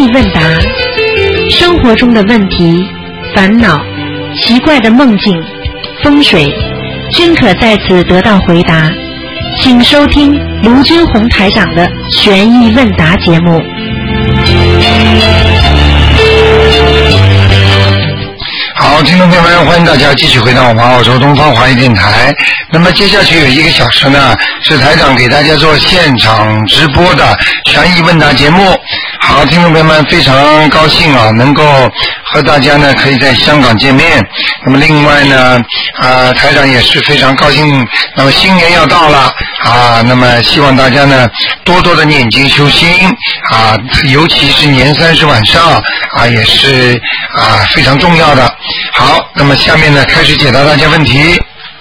疑问答，生活中的问题、烦恼、奇怪的梦境、风水，均可在此得到回答。请收听卢军红台长的悬疑问答节目。 好，听众朋友们，欢迎大家继续回到我们澳洲东方华语电台。那么接下去有1个小时呢，是台长给大家做现场直播的悬疑问答节目。好，听众朋友们，非常高兴啊，能够和大家呢可以在香港见面。那么另外呢，台长也是非常高兴。那么新年要到了啊，那么希望大家呢多多的念经修心啊，尤其是年30晚上啊，也是非常重要的。好，那么下面呢开始解答大家问题。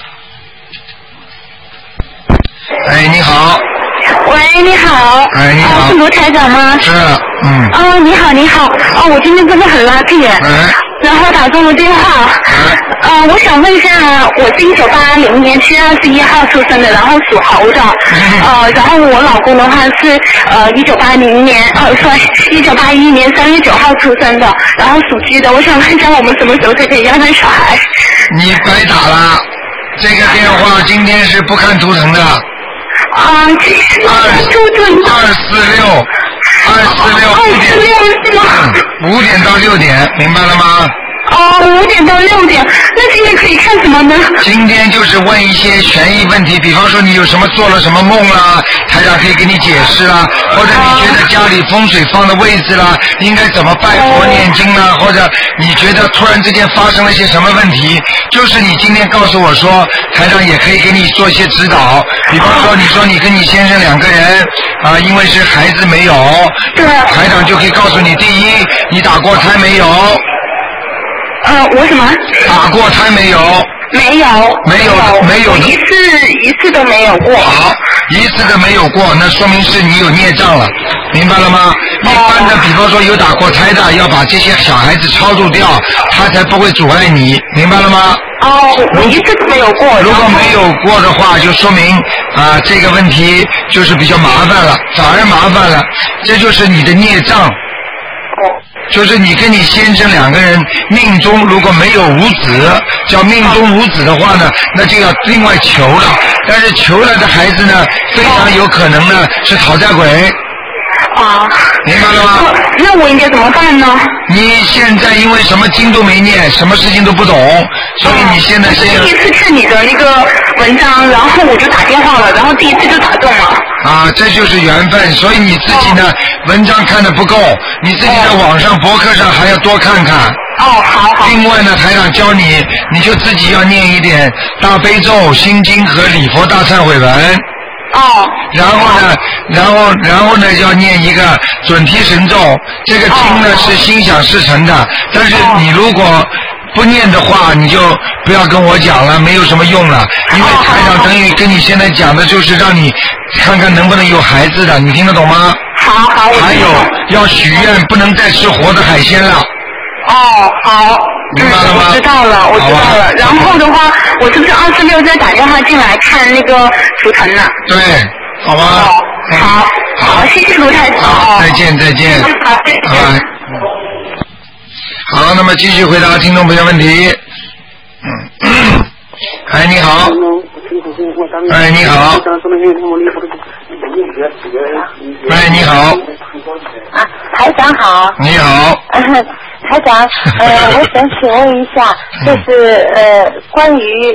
哎，你好。 喂，你好。 哎，你好。 是卢台长吗？ 是， 你好，你好。我今天真的很 lucky 耶。然后打中了电话。我想问一下，我是1980年7月21号出生的，然后属猴的。然后我老公的话是1981年3月9号出生的，然后属鸡的。我想问一下，我们什么时候才可以要那小孩？ 你白打了，这个电话今天是不看图腾的。2465点到6点，明白了吗 ？5点到6点，那今天可以看什么呢？ 今天就是问一些悬疑问题，比方说你有什么做了什么梦啦，台长可以给你解释啦，或者你觉得家里风水放的位置啦，应该怎么拜佛念经啦，或者你觉得突然之间发生了一些什么问题，就是你今天告诉我说，台长也可以给你做一些指导。比方说你说你跟你先生2个人因为是孩子没有，台长就可以告诉你，第一，你打过胎没有？ 我什么？ 打过胎没有？ 没有，一次都没有过。 好，一次都没有过，那说明是你有孽障了，明白了吗？一般的，比方说有打过胎的，要把这些小孩子超度掉，他才不会阻碍你，明白了吗？ 我一次都没有过。 如果没有过的话，就说明这个问题就是比较麻烦了，反而麻烦了，这就是你的孽障。就是你跟你先生2个人命中如果没有无子，叫命中无子的话呢，那就要另外求了。但是求来的孩子呢，非常有可能呢是讨债鬼。明白了吗？ 那我应该怎么办呢？ 你现在因为什么经都没念，什么事情都不懂，所以你现在是第一次看你的那个文章，然后我就打电话了，然后第一次就打中了。 这就是缘分。所以你自己呢，文章看得不够，你自己在网上博客上还要多看看。 好。 另外呢，台长教你，你就自己要念一点大悲咒、心经和礼佛大忏悔文。然后呢，要念一个准提神咒。这个经呢是心想事成的，但是你如果不念的话，你就不要跟我讲了，没有什么用了。因为台长等于跟你现在讲的就是让你看看能不能有孩子的，你听得懂吗？ 好。 还有要许愿，不能再吃活的海鲜了。 好。 明白了吗？ 我知道了。然后的话，我是不是26再打电话进来看那个图腾呢？ 对，好吧。 好，谢谢卢台长。 再见。 好， 好，那么继续回答听众朋友问题。哎，你好。哎，你好。哎，你好。 台长好。 你好。 台长，我想请问一下，就是关于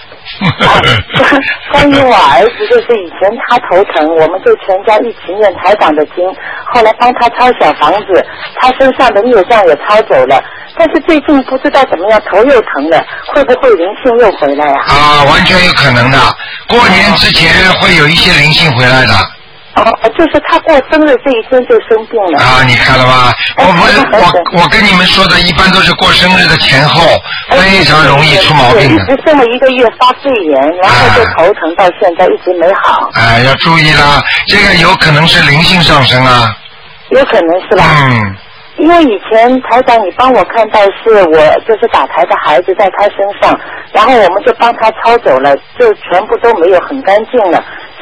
我儿子，就是以前他头疼，我们就全家一起念台长的经，后来帮他抄小房子，他身上的孽障也抄走了，但是最近不知道怎么样，头又疼了，会不会灵性又回来呀？ 完全有可能的，过年之前会有一些灵性回来的。 就是他过生日这一天就生病了。 你看了吧？我跟你们说的，一般都是过生日的前后，非常容易出毛病的。 一直生了1个月发肺炎，然后就头疼到现在一直没好。 要注意啦，这个有可能是灵性上升啊。 有可能是吧？因为以前台长你帮我看到是我就是打胎的孩子在他身上，然后我们就帮他抄走了，就全部都没有，很干净了。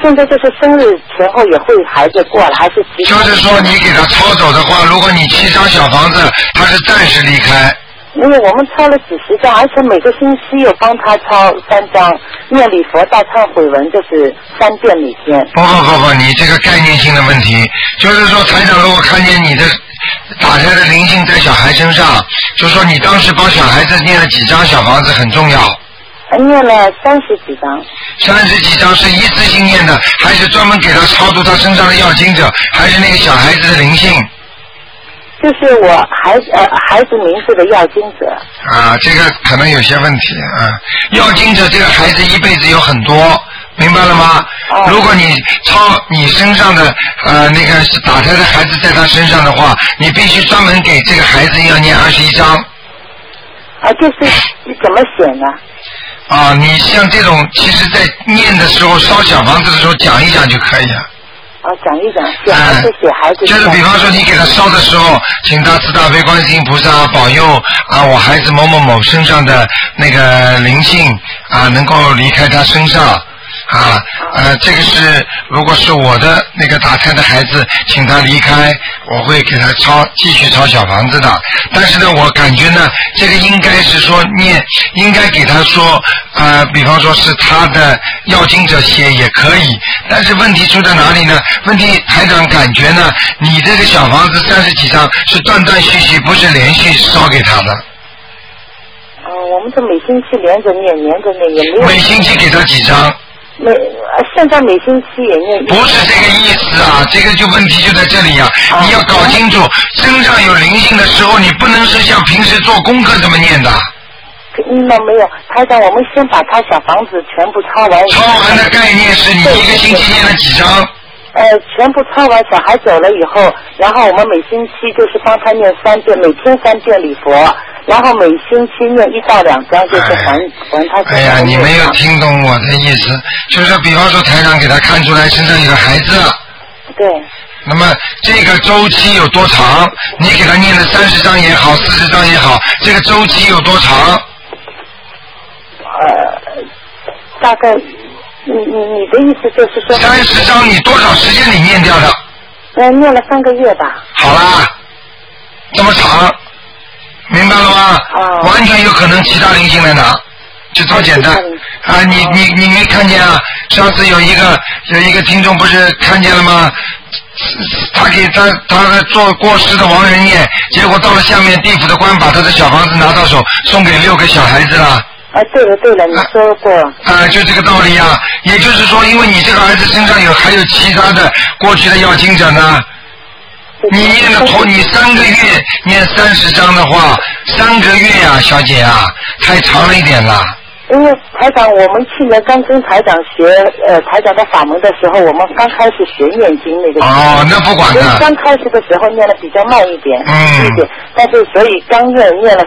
现在就是生日前后也会孩子过了，还是就是说你给他抄走的话，如果你7张小房子，他是暂时离开。 因为我们抄了几十张，而且每个星期又帮他抄3张，念礼佛大忏悔文就是3遍每天。 不，你这个概念性的问题，就是说台长如果看见你的打胎的灵性在小孩身上，就说你当时帮小孩子念了几张小房子很重要。 念了30几张。 30几张是一次性念的，还是专门给他超度他身上的要经者，还是那个小孩子的灵性？ 就是我孩子名字的要经者。 啊，这个可能有些问题啊。要经者这个孩子一辈子有很多，明白了吗？如果你抄你身上的那个打胎的孩子在他身上的话，你必须专门给这个孩子要念21张。 啊，就是怎么写呢？ 啊，你像这种，其实在念的时候烧小房子的时候讲一讲就可以了。 讲一讲，写孩子写孩子。 就是比方说你给他烧的时候，请大慈大悲观世音菩萨保佑我孩子某某某身上的那个灵性能够离开他身上。这个是如果是我的那个打胎的孩子，请他离开，我会给他继续抄小房子的。但是呢，我感觉呢，这个应该是说应该给他说比方说是他的要经者写也可以，但是问题出在哪里呢？问题台长感觉呢，你这个小房子30几张是断断续续，不是连续烧给他的。 我们是每星期连着念也没有。 每星期给他几张？ 现在每星期也念。 不是这个意思啊，这个就问题就在这里啊。你要搞清楚，身上有灵性的时候，你不能是像平时做功课这么念的。 那没有，台长，我们先把他小房子全部抄完。 抄完的概念是你一个星期念了几张？ 全部抄完，小孩走了以后，然后我们每星期就是帮他念3遍，每天3遍礼佛，然后每星期念1到2张，就是还他。 哎呀，你没有听懂我的意思，就是比方说台长给他看出来身上有个孩子。 对。 那么这个周期有多长？你给他念了30张也好，40张也好，这个周期有多长？ 大概。你的意思就是说 30张你多少时间里念掉的？ 念了3个月吧。 好啦，这么长，明白了吗？完全有可能其他灵性来拿，就这么简单。你没看见啊？上次有一个听众不是看见了吗？他给他做过世的亡人念，结果到了下面地府的官把他的小房子拿到手，送给6个小孩子了。 对了，你说过。 就这个道理啊。也就是说，因为你这个儿子身上还有其他的过去的要经者呢，你念了你3个月念30张的话，3个月啊，小姐啊，太长了一点了。 因为台长，我们去年刚跟台长学台长的法门的时候，我们刚开始学念经那个。 那不管的。 刚开始的时候念的比较慢一点，但是所以刚念了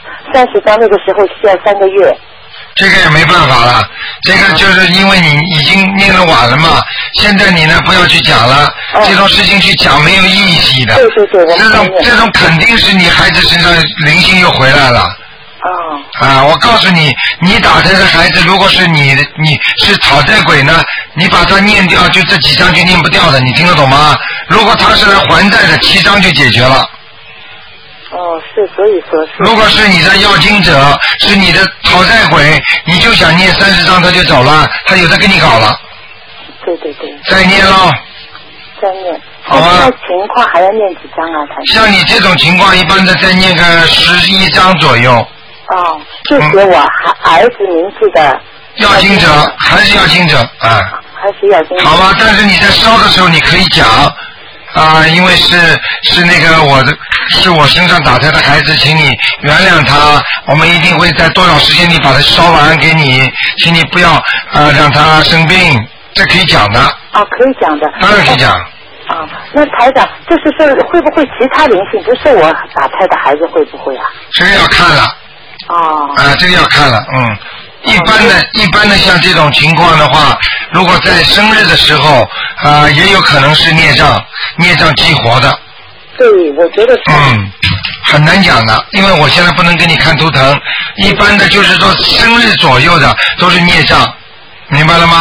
30张，那个时候需要3个月。 这个也没办法了，这个就是因为你已经念得晚了嘛。现在你呢不要去讲了，这种事情去讲没有意义的。 对， 这种肯定是你孩子身上灵性又回来了。我告诉你，你打胎的孩子，如果是你是讨债鬼呢，你把它念掉，就这几张就念不掉的，你听得懂吗？如果他是来还债的，7张就解决了。 所以说是。如果是你的要经者，是你的讨债鬼，你就想念30张他就走了，他有的跟你搞了。 对。 再念咯。 再念。 好吧。 那情况还要念几张啊？ 像你这种情况，一般的再念个11张左右。 就写我儿子名字的。 要经者还是要经者啊？ 还是要经者。 好吧，但是你在烧的时候你可以讲。因为是那个是我身上打胎的孩子，请你原谅他，我们一定会在多少时间里把它烧完给你，请你不要让他生病，这可以讲的。 可以讲的。 当然可以讲。 那台长，就是说会不会其他灵性不是我打胎的孩子会不会啊？ 这个要看了。这个要看了，一般的像这种情况的话，如果在生日的时候也有可能是孽障激活的。 对，我觉得是。 很难讲的，因为我现在不能给你看图腾。一般的就是说生日左右的都是孽障，明白了吗？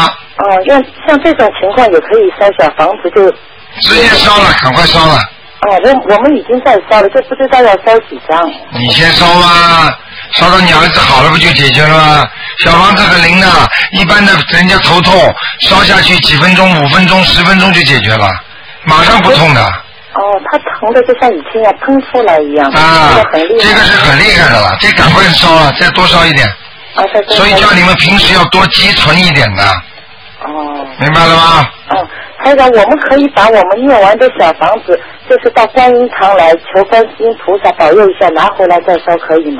像这种情况也可以烧小房子，就直接烧了，赶快烧了。 我们已经在烧了，就不知道要烧几张。 你先烧吧，烧到你儿子好了不就解决了吗？小房子很灵的，一般的人家头痛，烧下去几分钟、5分钟、10分钟就解决了，马上不痛的。 他疼的就像以前要喷出来一样。 这个是很厉害的了，这赶快烧了，再多烧一点。所以叫你们平时要多积存一点的。明白了吗？ 台长，我们可以把我们念完的小房子，就是到观音堂来求观世音菩萨保佑一下，拿回来再烧，可以吗？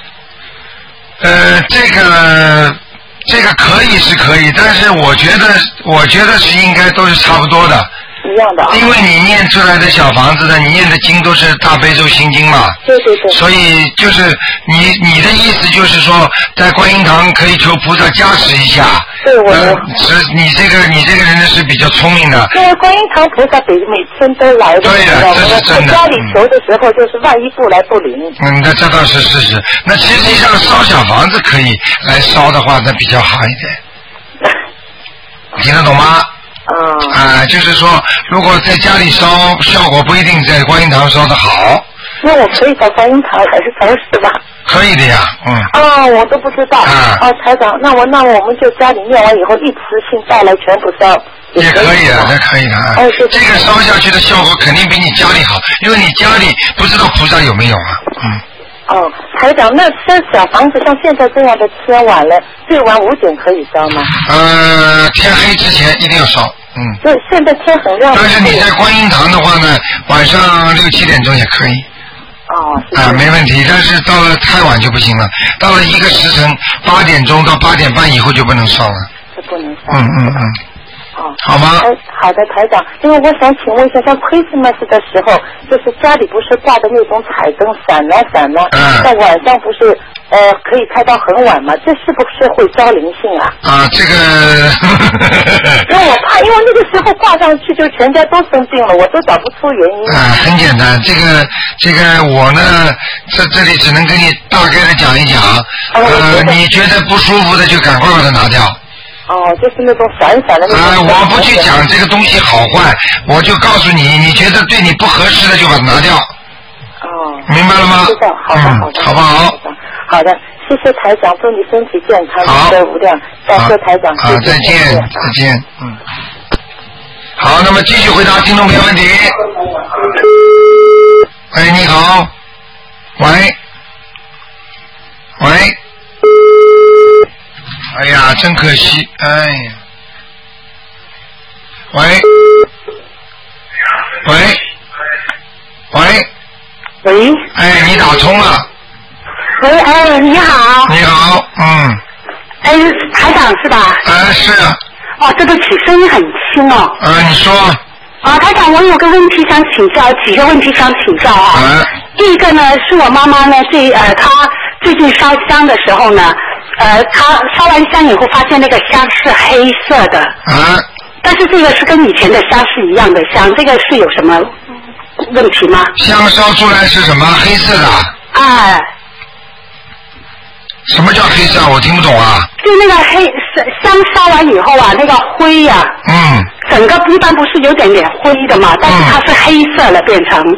这个可以是可以，但是我觉得是应该都是差不多的。 一样的。 因为你念出来的小房子呢，你念的经都是大悲咒心经嘛。 对。 所以就是你的意思就是说，在观音堂可以求菩萨加持一下。 对， 你这个人是比较聪明的。 因为观音堂菩萨每天都来的。 对的，这是真的。 在家里求的时候，就是万一不来不灵。 那这倒是事实。那实际上烧小房子可以来烧的话，那比较好一点。听得懂吗？就是说，如果在家里烧，效果不一定在观音堂烧的好。 那我可以到观音堂还是超市吧？ 可以的呀， 我都不知道。台长，那我们就家里念完以后一次性带来全部烧。 也可以的，那可以的。这个烧下去的效果肯定比你家里好，因为你家里不知道菩萨有没有啊。 台长，那烧小房子像现在这样的天晚了，最晚5点可以烧吗？ 天黑之前一定要烧。 对，现在天很亮。 但是你在观音堂的话呢，晚上6、7点钟也可以。没问题，但是到了太晚就不行了，到了一个时辰8点钟到8点半以后就不能烧了。 就不能烧。 好吗？ 好的，台长，因为我想请问一下，像 Christmas 的时候，就是家里不是挂的那种彩灯，闪了，在晚上不是可以开到很晚吗？这是不是会招灵性啊？ 这个因为我怕，因为那个时候挂上去就全家都生病了，我都找不出原因。 很简单，这个我呢，这里只能跟你大概的讲一讲。你觉得不舒服的就赶快把它拿掉。 就是那种闪闪的那种。 我不去讲这个东西好坏，我就告诉你，你觉得对你不合适的就把它拿掉。明白了吗？ 知道，好的， 好不好？ 好的，谢谢台长，祝你身体健康，福德无量。感谢台长， 再见。好，那么继续回答听众朋友问题。喂，你好。喂。哎呀，真可惜，哎呀！喂，你打通了。 喂，你好。 你好， 台长是吧？ 是。 对不起，声音很轻哦。 你说。 台长，我有个问题想请教，几个问题想请教啊。第一个呢，是我妈妈呢，她最近烧香的时候呢。他烧完香以后发现那个香是黑色的，但是这个是跟以前的香是一样的香，这个是有什么问题吗？ 香烧出来是什么？黑色的？什么叫黑色？我听不懂啊。 就那个香烧完以后啊，那个灰呀，整个一般不是有点灰的嘛，但是它是黑色了变成。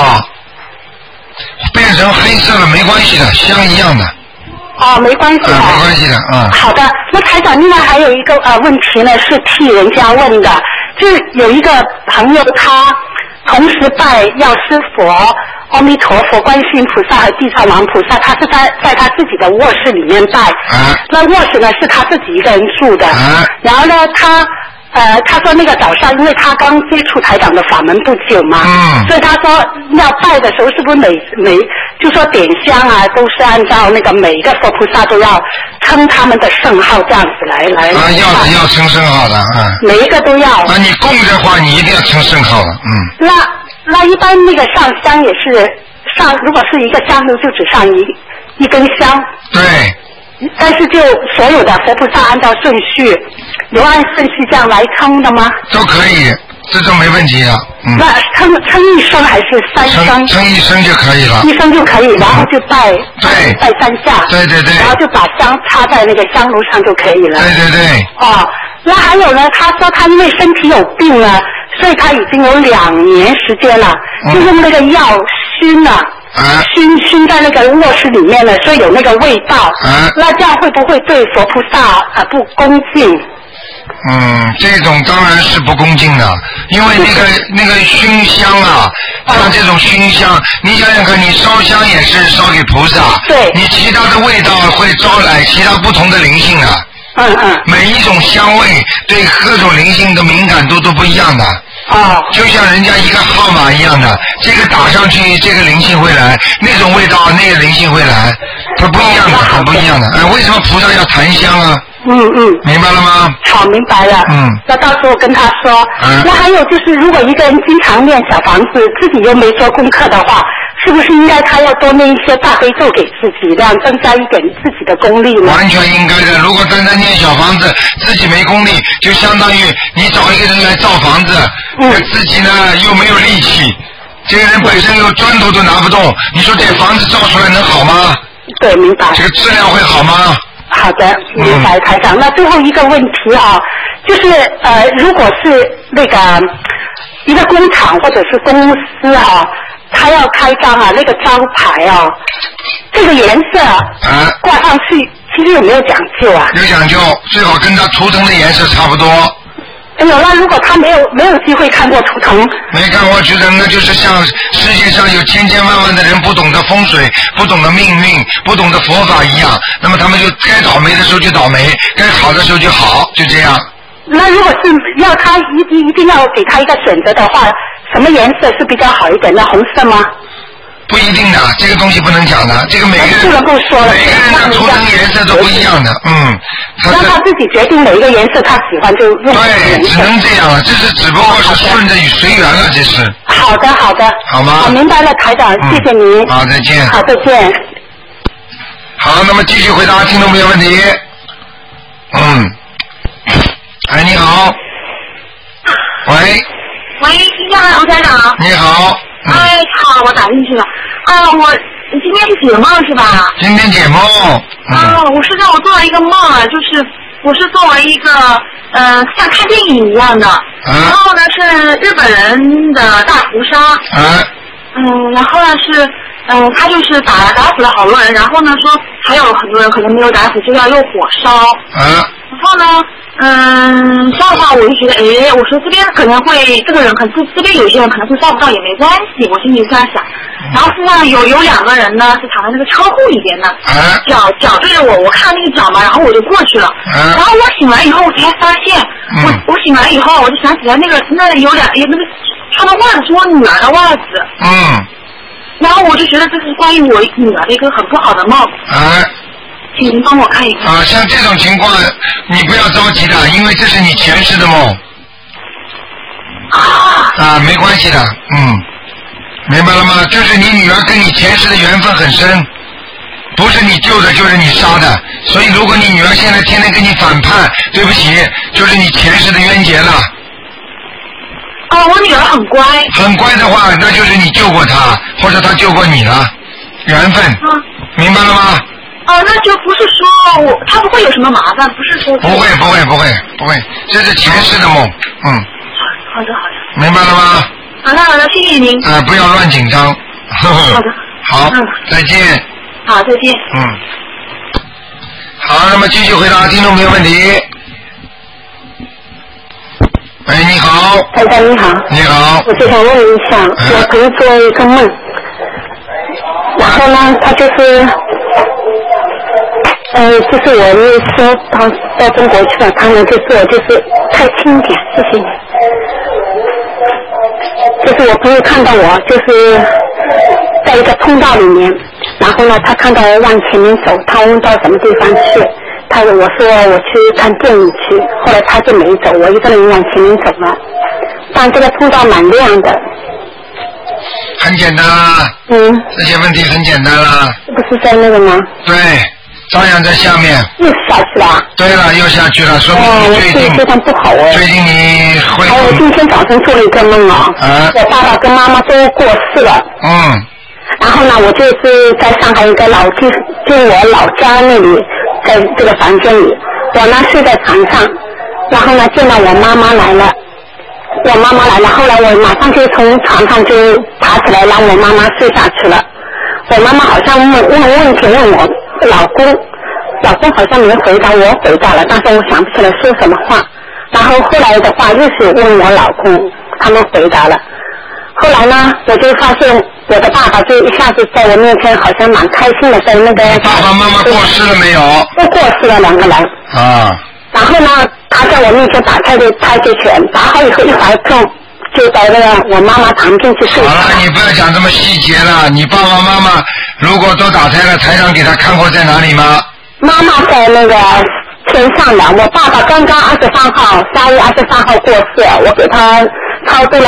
变成黑色了没关系的，香一样的。 没关系的。 没关系的， 好的，那台长，另外还有一个问题呢，是替人家问的，就有一个朋友他同时拜药师佛、阿弥陀佛、观世音菩萨和地藏王菩萨，他是在他自己的卧室里面拜。那卧室呢是他自己一个人住的。然后呢，他说那个早上，因为他刚接触台长的法门不久嘛，所以他说要拜的时候是不是每就说点香啊，都是按照那个每一个佛菩萨都要称他们的圣号这样子来。 要称圣号的每一个都要。 你供的话，你一定要称圣号的。 那一般那个上香也是如果是一个香炉就只上一根香。 对。 但是就所有的佛菩萨按照顺序，有按顺序这样来称的吗？ 都可以，这都没问题的。 那称一声还是3声？ 称一声就可以了。 1声就可以，然后就拜3下。 对。 然后就把香插在那个香炉上就可以了。 对。 那还有呢，他说他因为身体有病了，所以他已经有2年时间了，就用那个药熏了。熏在那个卧室里面了，所以有那个味道。那这样会不会对佛菩萨不恭敬？ 这种当然是不恭敬的，因为那个熏香啊，像这种熏香，你想想看，你烧香也是烧给菩萨， 对， 你其他的味道会招来其他不同的灵性的。每一种香味对各种灵性的敏感度都不一样的。就像人家一个号码一样的，这个打上去，这个灵性会来；那种味道，那个灵性会来，它不一样的，很不一样的。为什么菩萨要檀香啊？明白了吗？ 好，明白了。那到时候跟他说。那还有就是，如果一个人经常念小房子，自己又没做功课的话，是不是应该他要多念一些大悲咒给自己，这样增加一点自己的功力呢？ 完全应该的。如果单单念小房子，自己没功力，就相当于你找一个人来造房子，自己呢又没有力气，这个人本身又砖头都拿不动，你说这房子造出来能好吗？ 对，明白。 这个质量会好吗？ 好的，明白，台长。那最后一个问题啊，就是如果是那个一个工厂或者是公司啊，他要开张啊，那个招牌啊，这个颜色挂上去，其实有没有讲究啊？ 有讲究，最好跟他图腾的颜色差不多。 哎呦，那如果他没有机会看过图腾， 没看过图腾，那就是像世界上有千千万万的人不懂得风水，不懂得命运，不懂得佛法一样，那么他们就该倒霉的时候就倒霉，该好的时候就好，就这样。 那如果是要他一定要给他一个选择的话，什么颜色是比较好一点的？红色吗？ 不一定的，这个东西不能讲的，这个每个人不能够说了， 每个人的图腾颜色都不一样的， 让他自己决定哪一个颜色他喜欢就用。 对，只能这样了，这是只不过是顺着随缘了，这是。 好的，好的。 好吗？ 我明白了，台长，谢谢您。 好，再见。 好，再见。 好，那么继续回答听众朋友问题。你好。喂。 喂，你好，卢台长。 你好。 好，我打进去了。你今天是解梦是吧？ 今天解梦。 我做了一个梦啊，就是我是做了一个像看电影一样的，然后呢是日本人的大屠杀。然后呢是他就是打死了好多人，然后呢说还有很多人可能没有打死，就要用火烧。然后呢这样的话我就觉得我说这边可能会这个人可能这边有些人可能会照不到也没关系，我心里这样想。然后身上有2个人呢是躺在那个车库里边的，脚对着我看那个脚嘛，然后我就过去了。然后我醒来以后我才发现，我醒来以后我就想起来那有那个穿的袜子是我女儿的袜子。然后我就觉得这是关于我女儿的一个很不好的梦。请您帮我看一看。 像这种情况你不要着急的，因为这是你前世的梦。没关系的，明白了吗？就是你女儿跟你前世的缘分很深，不是你救的就是你杀的，所以如果你女儿现在天天跟你反叛，对不起，就是你前世的冤结了。 我女儿很乖。 很乖的话，那就是你救过她，或者她救过你了，缘分。明白了吗？ 那就不是说她不会有什么麻烦，不是说。不会， 这是前世的梦。 好的。 明白了吗？ 好的，谢谢您。 不要乱紧张。 好的。 好，再见。 好，再见。 好，那么继续回答听众朋友问题。你好。 台长你好。 你好。 我就想问一下，我朋友做一个梦，然后呢，他就是我们说到中国去了，他们就说就是太轻点，谢谢你。就是我朋友看到我就是在一个通道里面，然后呢，他看到我往前面走，他问到什么地方去，我说我去看电影去，后来他就没走，我一个人往前面走了，但这个通道蛮亮的。 很简单啦。这些问题很简单啦。 不是在那个吗？ 对，照样在下面。 又下去了。 对了，又下去了，说明你最近非常不好最近你会。 还有我今天早上做了一个梦我爸爸跟妈妈都过世了。然后呢，我就是在上海一个就我老家那里，在这个房间里，我呢睡在床上， 然后呢见到我妈妈来了，后来我马上就从床上就爬起来让我妈妈睡下去了。我妈妈好像问问题问我老公好像没回答，我回答了，但是我想不起来说什么话。然后后来的话又是问我老公，他们回答了。后来呢，我就发现我的爸爸就一下子在我面前好像蛮开心的，在那个爸爸妈妈过世了没有？ 都过世了2个人。 啊。 然后呢，他在我面前打太极拳，打好以后一怀中就在那个我妈妈旁边去睡。 好了，你不要讲这么细节了。你爸爸妈妈如果都打胎了，台长给他看过在哪里吗？ 妈妈在那个天上的，我爸爸刚刚23号，3月23号过世，我给他超度了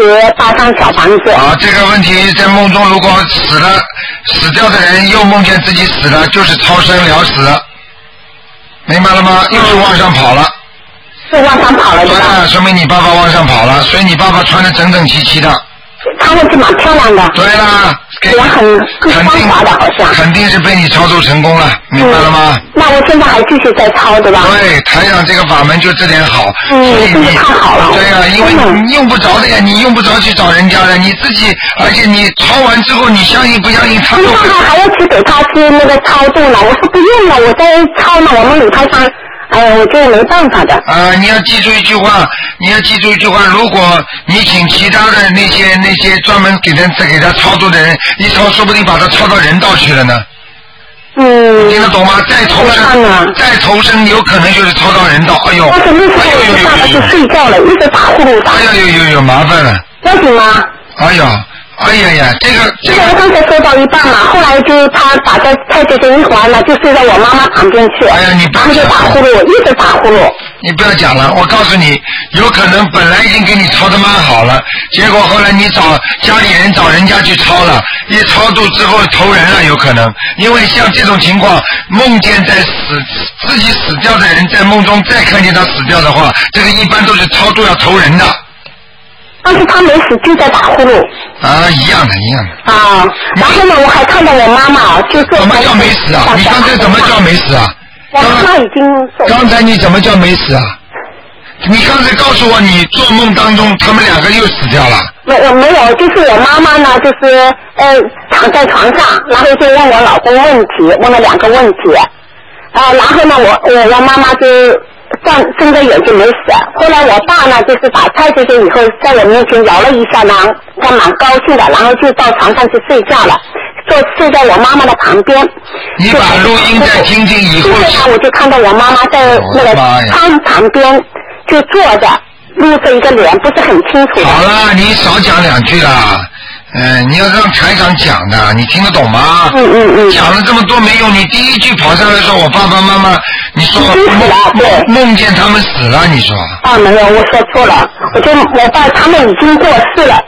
28张小房子。 啊，这个问题在梦中如果死掉的人又梦见自己死了，就是超生了死，明白了吗？又是往上跑了。 是往上跑了，对吧？ 说明你爸爸往上跑了，所以你爸爸穿得整整齐齐的。 他们是蛮漂亮的。 对啦， 也很光滑的，好像。 肯定是被你操作成功了，明白了吗？ 那我现在还继续在操，对吧？ 对，台长这个法门就这点好。 所以你太好了。 对呀，因为你用不着的呀，你用不着去找人家的，你自己，而且你操完之后，你相信不相信他都会。 还要去给他去那个操作呢，我说不用了，我在操呢，我们礼拜上。哎呀，我这没办法的。 你要记住一句话，如果你请其他的那些专门给他操作的人一操，说不定把他操到人道去了呢。听得懂吗？再投生有可能就是操到人道。哎呦， 但是那时候我爸爸就睡觉了，一直打呼噜打。 哎呀，有麻烦了。 要紧吗？ 哎呀，这个我刚才说到一半嘛，后来就他打在太极拳一环了，就睡在我妈妈旁边去。 哎呀，你不要讲了。打呼噜，一直打呼噜。 你不要讲了，我告诉你，有可能本来已经给你操得蛮好了，结果后来你找家里人找人家去操了，一超度之后投人了，有可能。因为像这种情况，梦见自己死掉的人在梦中再看见他死掉的话，这个一般都是超度要投人的。 但是他没死，就在打呼噜。 一样的。 然后呢，我还看到我妈妈就做。 怎么叫没死啊？你刚才怎么叫没死啊？ 我妈妈已经。 刚才你怎么叫没死啊？你刚才告诉我，你做梦当中他们2个又死掉了。 没有，就是我妈妈呢，就是躺在床上，然后就问我老公问题，问了2个问题，然后呢，我妈妈就。睁着眼睛没死，后来我爸呢就是打太极拳以后在我面前摇了一下呢，他蛮高兴的，然后就到床上去睡觉了，睡在我妈妈的旁边。 你把录音再听听以后。 接着呢，我就看到我妈妈在那个窗旁边就坐着，露着一个脸，不是很清楚。 好了，你少讲2句啦。你要让台长讲的，你听得懂吗？讲了这么多没用，你第一句跑上来说我爸爸妈妈，你说梦见他们死了，你说。 没有，我说错了，我爸他们已经过世了。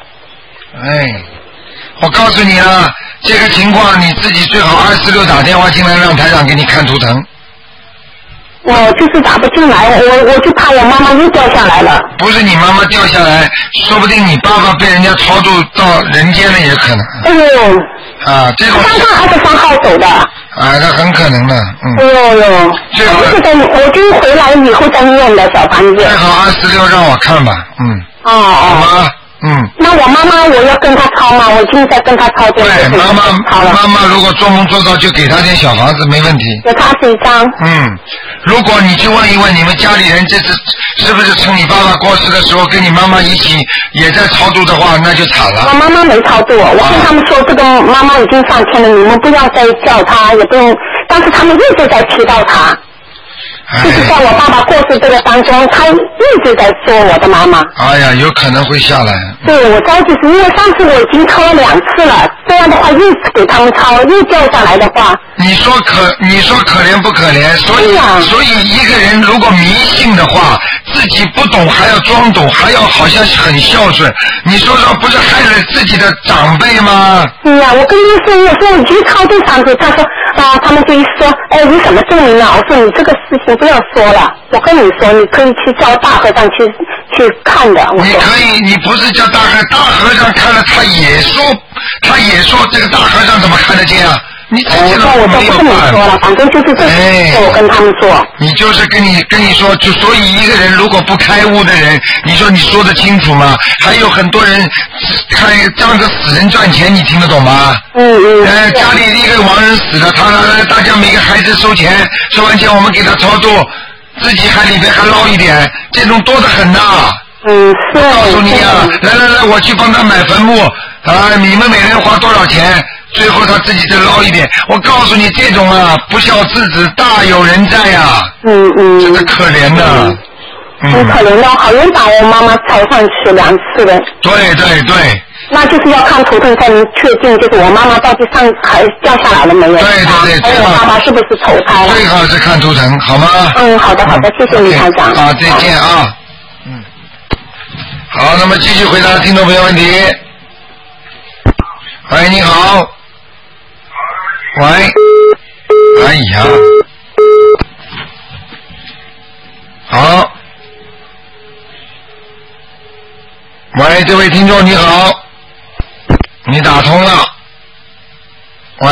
我告诉你啊，这个情况你自己最好246打电话进来，让台长给你看图腾。 我就是打不进来，我就怕我妈妈又掉下来了。 不是你妈妈掉下来，说不定你爸爸被人家超度到人间了也可能。 哎呦。 这种。 刚刚23号走的。 那很可能的。 哎呦。最好。我就回来以后再念的小房子。 最好26让我看吧。好吗？ 那我妈妈我要跟她抄吗？我已经在跟她抄这个。 对，妈妈如果做梦做到就给她点小房子没问题。 给她1张。 如果你去问一问你们家里人这次是不是趁你爸爸过世的时候跟你妈妈一起也在超度的话，那就惨了。 我妈妈没超度，我跟他们说这个妈妈已经上天了，你们不要再叫她，也不用，但是他们一直在提到她。就是在我爸爸过世这个当中，他一直在说我的妈妈。 哎呀，有可能会下来。 对，我着急是因为上次我已经抄了2次了，这样的话又给他们抄，又掉下来的话。 你说可怜不可怜？所以一个人如果迷信的话，自己不懂还要装懂，还要好像很孝顺，你说不是害了自己的长辈吗？ 我跟你说，我说我已经抄这3次，他说他们就一说，你什么证明啊？我说你这个事情不要说了，我跟你说，你可以去叫大和尚去看的。 你可以，你不是叫大和尚看了，他也说这个大和尚怎么看得见啊？ 你自己老我没有办法。 反正就是我跟他们说。 你就是跟你说，就所以一个人如果不开悟的人，你说你说得清楚吗？还有很多人当着死人赚钱，你听得懂吗？家里一个亡人死了，大家每个孩子收钱，收完钱我们给他超度，自己还里边还捞一点，这种多得很呐。我告诉你啊，来，我去帮他买坟墓啊！你们每人花多少钱？最后他自己再捞一点。我告诉你，这种啊，不孝之子大有人在呀。真的可怜的。 很可怜的，好像把我妈妈抬上去2次了。 对。 那就是要看图腾才能确定，就是我妈妈到底还掉下来了没有？ 对。 还有我爸爸是不是投胎了？ 最好是看图腾，好吗？ 好的，谢谢你台长。 好，再见啊。好，那么继续回答听众朋友问题。喂，你好。喂。哎呀。好。喂，这位听众你好。你打通了。喂。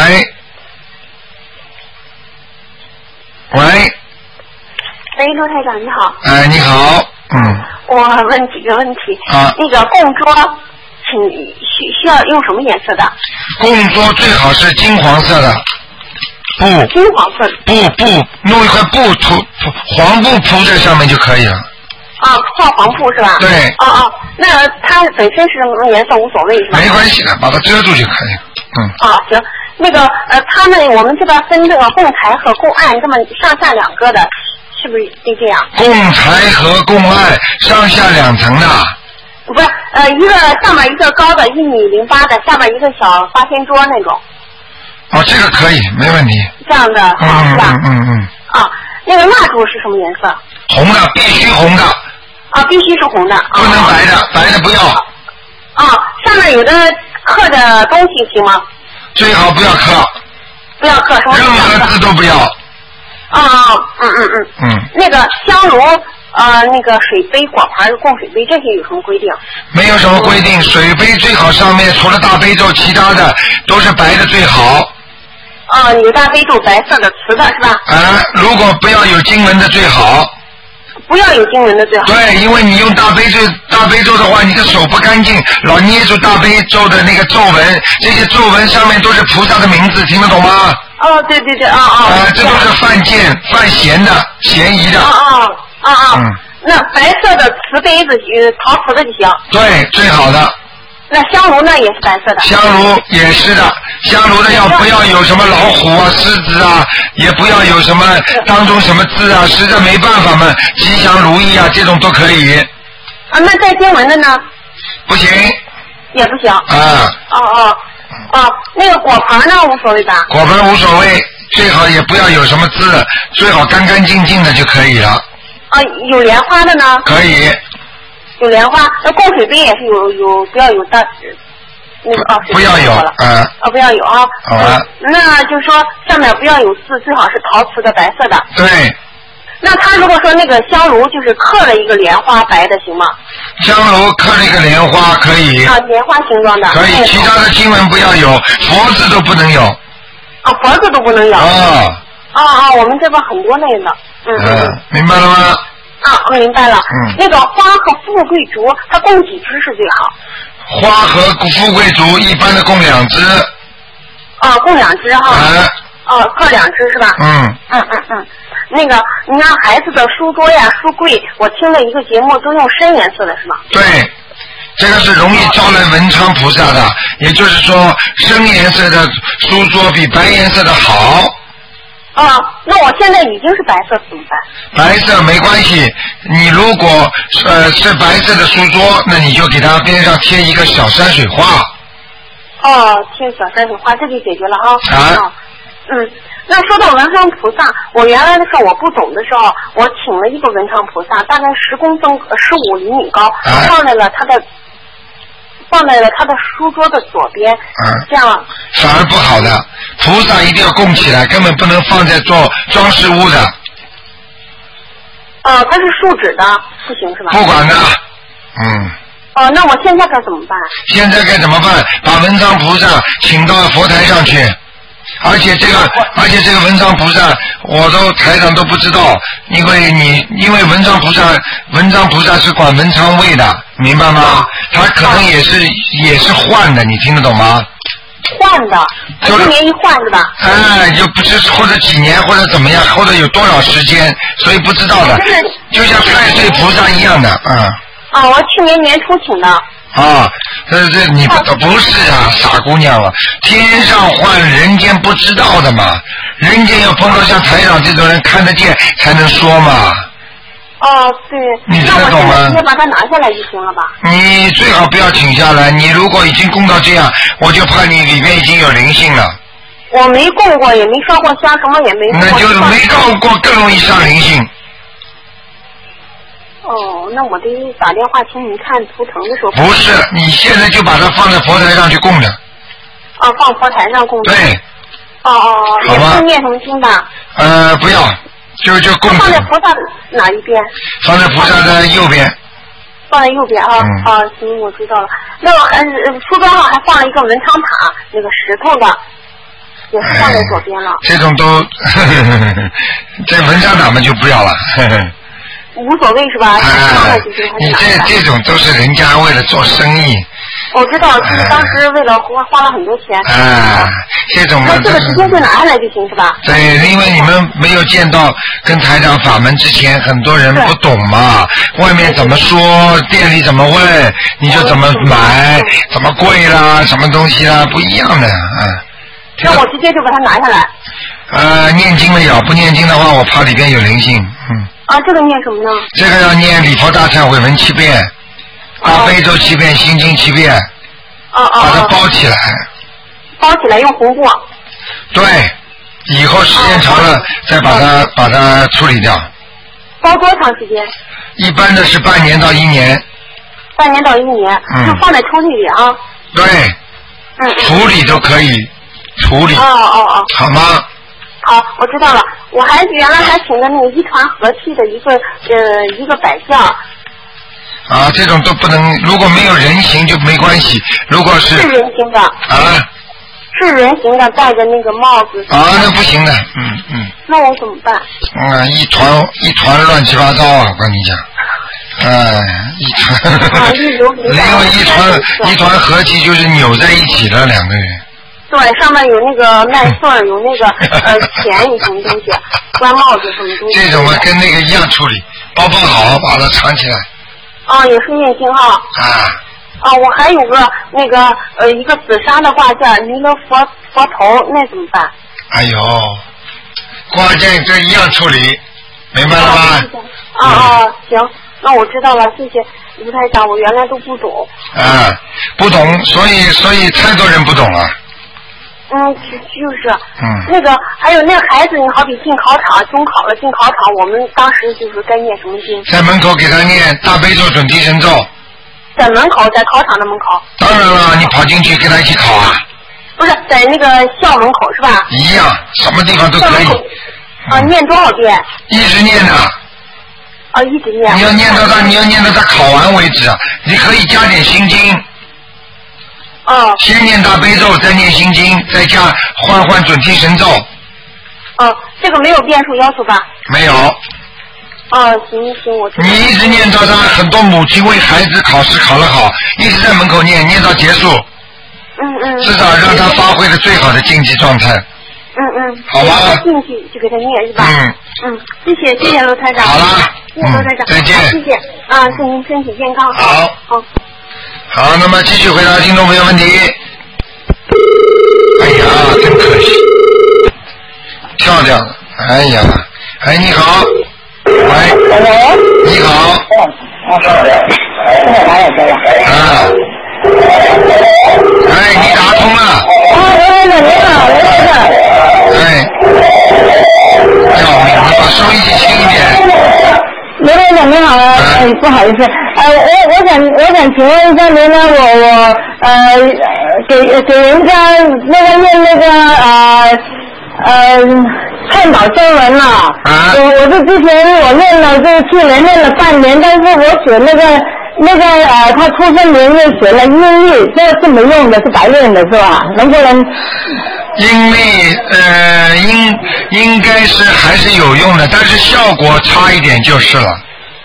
喂，陆台长你好。 哎，你好。 我问几个问题。那个供桌，需要用什么颜色的？ 供桌最好是金黄色的布。 金黄色。 布，弄一块布黄布铺在上面就可以了。 换黄布是吧？ 对。 那它本身是什么颜色无所谓是吧？ 没关系的，把它遮住就可以了。 行。那个我们这边分这个供台和供案这么上下2个的。是不是得这样？ 供台和供案上下2层的。 不是，一个上面一个高的1.08米的，下面一个小八仙桌那种。 这个可以，没问题。 这样的，是吧？那个蜡烛是什么颜色？ 红的，必须红的。 必须是红的。 不能白的，白的不要。 上面有的刻的东西行吗？ 最好不要刻。 不要刻，什么？ 任何字都不要。 那个香炉，那个水杯、果盘、供水杯这些有什么规定？ 没有什么规定，水杯最好上面除了大悲咒，其他的都是白的最好。 有大悲咒白色的瓷的是吧？ 如果不要有经文的最好。 不要有经文的最好。 对，因为你用大悲咒的话，你的手不干净，老捏住大悲咒的那个咒文，这些咒文上面都是菩萨的名字，听得懂吗？ 对， 这都是犯贱、犯嫌疑的。 那白色的瓷杯子，陶瓷的就行。 对，最好的。 那香炉呢也是白色的。 香炉也是的，香炉的不要有什么老虎啊、狮子啊，也不要有什么当中什么字啊，实在没办法嘛，吉祥如意啊，这种都可以。 那带经文的呢？ 不行。 也不行。那个果盘呢无所谓吧？ 果盘无所谓，最好也不要有什么字，最好干干净净的就可以了。 有莲花的呢？ 可以。 有莲花，那供水杯也是有不要有大那个不要有不要有啊。 好吧。 那就是说上面不要有字，最好是陶瓷的白色的。 对。 那他如果说那个香炉就是刻了一个莲花白的行吗？ 香炉刻了一个莲花可以。 莲花形状的。 可以，其他的经文不要有，佛字都不能有。 佛字都不能有。我们这边很多那个。 明白了吗？ 我明白了。那个花和富贵竹，它供几支是最好？ 花和富贵竹一般的供2支。 供2支哈。各2支是吧？那个，你看孩子的书桌呀、书柜，我听了一个节目都用深颜色的是吗？ 对，这个是容易招来文昌菩萨的，也就是说，深颜色的书桌比白颜色的好。 那我现在已经是白色怎么办？ 白色没关系，你如果是白色的书桌，那你就给它边上贴一个小山水画。 贴小山水画，这就解决了哈。那说到文昌菩萨，我原来的时候我不懂的时候，我请了一个文昌菩萨，大概15厘米高，放在了他的书桌的左边，这样反而不好的。菩萨一定要供起来，根本不能放在做装饰物的。 它是树脂的，不行是吧？ 不管的。 那我现在该怎么办？ 现在该怎么办？把文昌菩萨请到佛台上去。 而且这个文昌菩萨，台长都不知道，因为文昌菩萨是管文昌位的，明白吗？他可能也是换的，你听得懂吗？ 换的，一年一换是吧？ 哎，就不知或者几年或者怎么样，或者有多少时间，所以不知道的，就像太岁菩萨一样的， 我去年年初请的。 这你不是啊，傻姑娘了，天上换人间不知道的嘛，人间要碰到像台长这种人看得见才能说嘛。 对。 你听得懂吗？ 那我直接把它拿下来就行了吧？ 你最好不要请下来，你如果已经供到这样，我就怕你里面已经有灵性了。 我没供过，也没烧过香，什么也没做。 那就没供过，更容易上灵性。 那我得打电话请你看图腾的时候。 不是，你现在就把它放在佛台上去供着。 放佛台上供着。 对。 好吧。念什么经的？ 不要，就供着。 放在菩萨哪一边？ 放在菩萨的右边。 放在右边行，我知道了。那我书桌上还放了一个文昌塔，那个石头的，也是放在左边了。 这种都，这文昌塔们就不要了。 无所谓是吧？ 你这种都是人家为了做生意。 我知道，就是当时为了花了很多钱。 这种那这个直接就拿下来就行是吧？ 对，因为你们没有见到跟台长法门之前，很多人不懂嘛，外面怎么说，店里怎么问，你就怎么买，怎么贵啦，什么东西啦，不一样的那我直接就把它拿下来。 念经了要，不念经的话，我怕里边有灵性。 这个念什么呢？ 这个要念礼佛大忏悔文7遍，大悲咒7遍，心经7遍。把它包起来。 包起来用红布。 对，以后时间长了再把它处理掉。 包多长时间？ 一般的是半年到1年。 半年到1年，就放在抽屉里啊。 对。处理都可以处理。好吗？ 好，我知道了。我原来还请的那个一团和气的一个摆件。 这种都不能，如果没有人形就没关系。如果是人形的。是人形的，戴着那个帽子。 那不行的， 那我怎么办？ 一团乱七八糟啊！我跟你讲，一团，因为一团和气就是扭在一起的两个人。 对，上面有那个麦穗，有那个钱，有什么东西，关帽子什么东西。 这种跟那个一样处理，包好，把它藏起来。 也是念经哈。我还有个那个一个紫砂的挂件，弥勒佛头，那怎么办？ 哎呦，挂件这一样处理，明白了吗？ 行，那我知道了，谢谢卢台长，我原来都不懂。 不懂，所以太多人不懂了。 就是。那个还有那个孩子，你好比进考场，中考了进考场，我们当时就是该念什么经？ 在门口给他念大悲咒、准提神咒。 在门口，在考场的门口。 当然了，你跑进去跟他一起考啊？ 不是，在那个校门口是吧？ 一样，什么地方都可以。 念多少遍？ 一直念的。 一直念。 你要念到他考完为止，你可以加点心经。先念大悲咒，再念心经，再加换准提神咒。 这个没有变数要求吧？ 没有。 行，我知道。 你一直念到他，很多母亲为孩子考试考得好，一直在门口念到结束。至少让他发挥的最好的竞技状态。好吧。 进去就给他念是吧？谢谢罗台长。 好了。 谢谢罗台长。 再见。 谢谢。祝您身体健康。 好，那么继续回答听众朋友问题。哎呀，真可惜，跳掉了。哎呀，你好。喂。你好。你打通了。 你好。 要命，你把收音机轻一点。 刘台长你好，不好意思，我想请问一下您呢，我给人家那个念那个劝导经文了，我是之前我念了，就是去年念了半年，但是我写那个他出生年月写了1日，这个是没用的，是白练的是吧？能不能阴历应该是还是有用的，但是效果差一点就是了。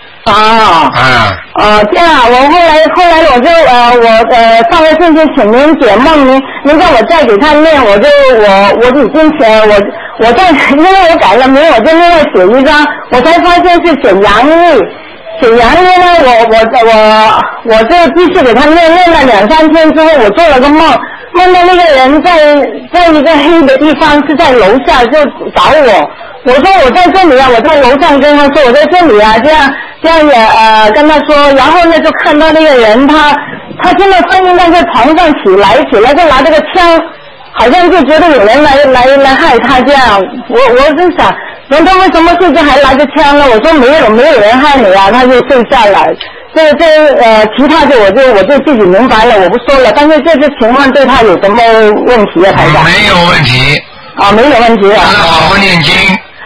这样，我后来我就上个星期请您解梦，您叫我再给他念，我已经我在因为我改了名，我就另外写一张，我才发现是写阳历。写阳历呢，我就继续给他念了2-3天之后，我做了个梦到那个人在一个黑的地方，是在楼下就找我。我说我在这里啊，我在楼上跟他说我在这里啊，这样也跟他说，然后呢就看到那个人他现在声音在床上起来就拿这个枪，好像就觉得有人来害他这样。我就想，人他为什么睡觉还拿着枪呢？我说没有人害你啊，他就睡下来。其他的我就自己明白了，我不说了。但是这次情况对他有什么问题啊，台长？ 没有问题。 没有问题啊。 好好念经。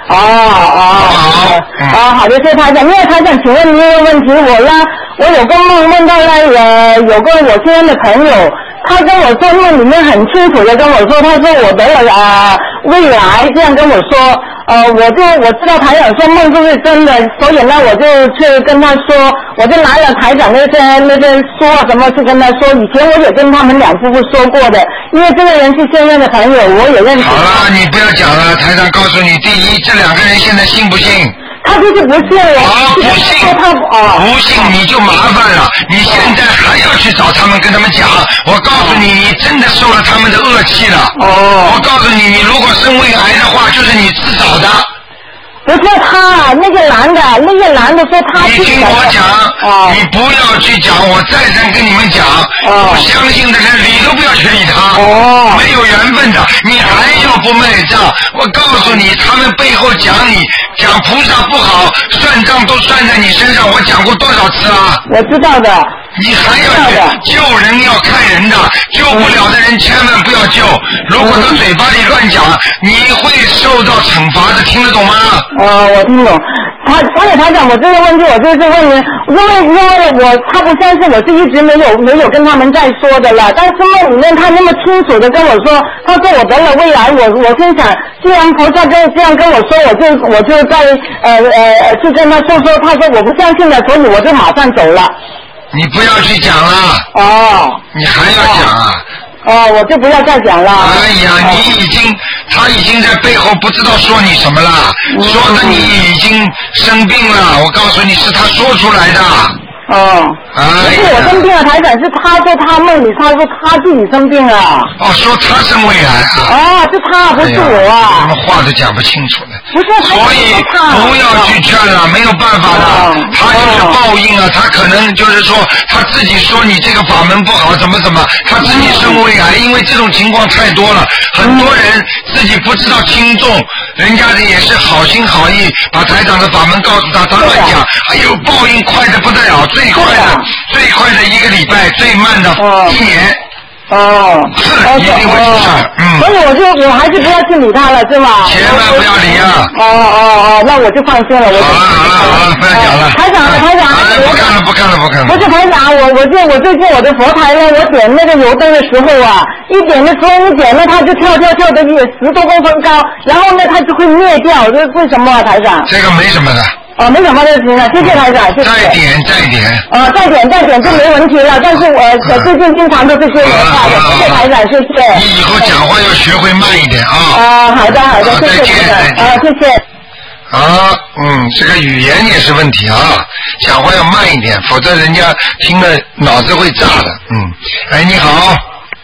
好的，谢谢台长。因为台长，请问您一个问题，我有个梦到了有个我现在的朋友，他跟我说梦里面很清楚的跟我说，他说我得了胃癌，这样跟我说。我知道台长说梦都是真的，所以呢我就去跟他说，我就拿了台长那些书啊什么去跟他说。以前我也跟他们2夫妇说过的，因为这个人是现任的朋友，我也认识。 好了，你不要讲了，台长告诉你，第一，这2个人现在信不信？ 他就是不信我。 不信，不信你就麻烦了。你现在还要去找他们，跟他们讲，我告诉你，你真的受了他们的恶气了。我告诉你，你如果生胃癌的话，就是你自找的。 不是他，那个男的说他。 你听我讲，你不要去讲，我再三跟你们讲，不相信的人理都不要去理他，没有缘分的，你还要不卖账？我告诉你，他们背后讲菩萨不好，算账都算在你身上，我讲过多少次啊？ 我知道的。 你还要救人要看人的，救不了的人千万不要救。如果他嘴巴里乱讲，你会受到惩罚的，听得懂吗？ 我听懂。所以台长，我这个问题我就是问您，因为他不相信，我是一直没有跟他们再说的了。但是梦里面他那么清楚的跟我说，他说我得了胃癌，我心想，既然菩萨这样跟我说，我就再去跟他说，他说我不相信了，所以我就马上走了。 你不要去讲了。你还要讲啊？ 我就不要再讲了。 哎呀，他已经在背后不知道说你什么了，说的你已经生病了。我告诉你，是他说出来的。 不是我生病了，台长，是他说他梦里他说他自己生病了。 说他生胃癌。 是他，不是我啊。 什么话都讲不清楚的。 不是， 所以不要去劝了，没有办法的，他就是报应啊，他可能就是说他自己说你这个法门不好，怎么，他自己生胃癌，因为这种情况太多了，很多人自己不知道轻重，人家的也是好心好意，把台长的法门告诉他，他乱讲，哎呦，报应快的不得了，最快的1个礼拜，最慢的1年。一定会出事。 所以我还是不要去理他了，是吗？ 千万不要理啊！ 那我就放心了。 好了，不要讲了。 台长， 不看了。 不是台长，我最近我的佛台呢，我点那个油灯的时候啊，一点的时候一点呢，它就跳的10多公分高，然后呢它就会灭掉，这为什么啊，台长？ 这个没什么的。 没什么就行了，谢谢台长，谢谢。 再点。 再点就没问题了，但是我最近经常都是说人话的，谢谢台长，谢谢。 你以后讲话要学会慢一点啊。 好的，谢谢台长，谢谢。 这个语言也是问题啊，讲话要慢一点，否则人家听了脑子会炸的。你好。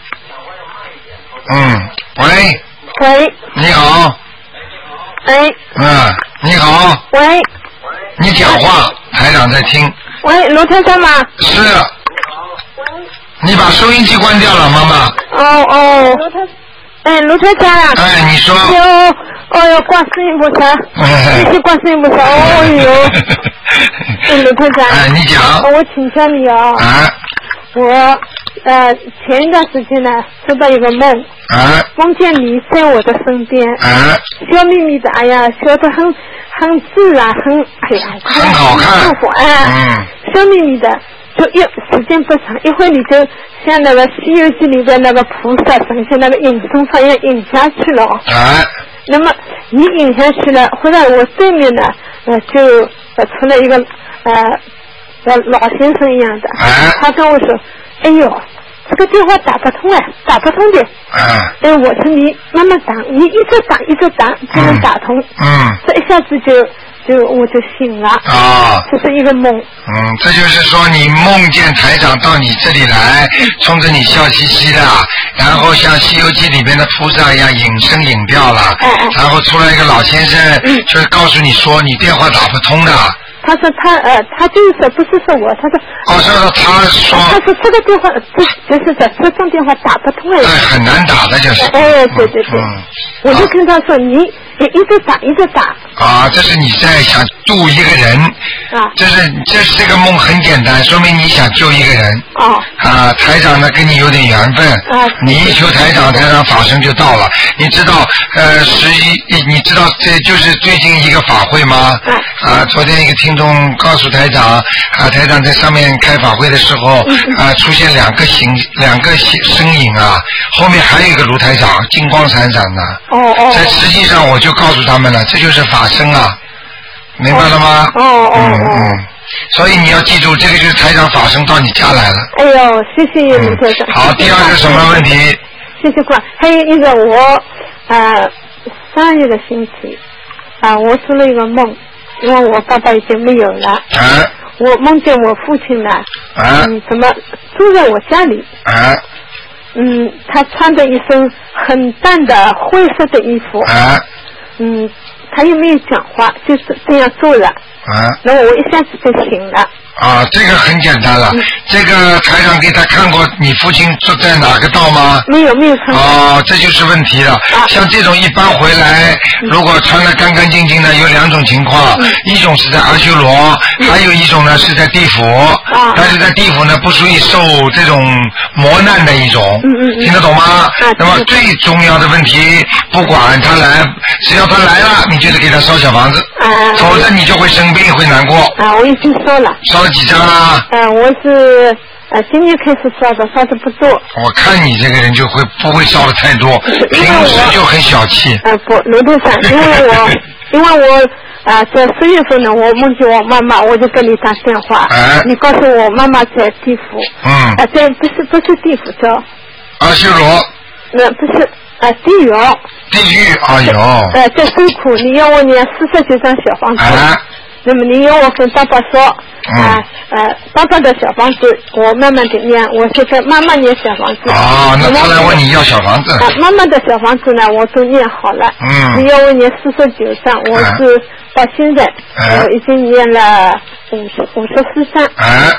喂。你好。你好。 喂。 你讲话，台长在听。 喂，卢台长吗？ 是。你把收音机关掉了，妈妈。 卢台长。 你说。 观世音菩萨，谢谢观世音菩萨。卢台长。 你讲。 我请教你啊。我前一段时间呢，做到一个梦，梦见你在我的身边，笑眯眯的，哎呀，笑得很自然，很好看，舒服，笑眯眯的， 就时间不长，一会你就像那个《西游记》里边那个菩萨神仙那个隐身法一样隐下去了。那么你隐下去了，后来我对面呢，就出了一个老先生一样的，他跟我说：“哎呦，这个电话打不通打不通的。”我说你慢慢打，你一直打就能打通。这一下子我就醒了。这是一个梦。 这就是说你梦见台长到你这里来，冲着你笑嘻嘻的，然后像《西游记》里边的菩萨一样隐身隐掉了，然后出来一个老先生，就是告诉你说你电话打不通的。 他说他就是说不是说我，他说他说这个电话就是这种电话打不通很难打的就是。 对，我就跟他说你一直打。 这是你在想渡一个人。这个梦很简单，说明你想救一个人。台长呢跟你有点缘分。你一求台长法身就到了。你知道你知道这就是最近一个法会吗？昨天一个听众告诉台长，台长在上面开法会的时候，出现两个身影后面还有一个卢台长，金光闪闪的。实际上我就告诉他们了，这就是法身明白了吗？所以你要记住，这个就是台长法身到你家来了。 哎呦，谢谢卢台长。 好，第二个什么问题？ 谢谢关。还有一个我上一个星期我做了一个梦，因为我爸爸已经没有了。我梦见我父亲呢，怎么住在我家里？他穿着一身很淡的灰色的衣服。他又没有讲话，就是这样坐了。然后我一下子就醒了。 这个很简单了。这个台长给他看过你父亲坐在哪个道吗？ 没有看过。 这就是问题了。像这种一般回来，如果穿得干干净净的，有两种情况，一种是在阿修罗，还有一种呢是在地府。但是在地府呢不属于受这种磨难的一种。听得懂吗？那么最重要的问题，不管他来，只要他来了，你就得给他烧小房子，否则你就会生病，会难过。 我已经烧了。 烧了几张啊？ 我是今年开始烧的不多。 我看你这个人就不会烧的太多，平时就很小气。 不，卢队长，因为我在10月份呢，我梦见我妈妈，我就跟你打电话。你告诉我妈妈在地府。在不是地府叫阿修罗。 不是地狱。 地狱，哎呦。 在受苦，你要我念49张小房子。那么你要我跟爸爸说，爸爸的小房子我慢慢的念，我是跟妈妈念小房子。 那他来问你要小房子。 妈妈的小房子呢，我都念好了。你要我念49张，我是到现在我已经念了54张。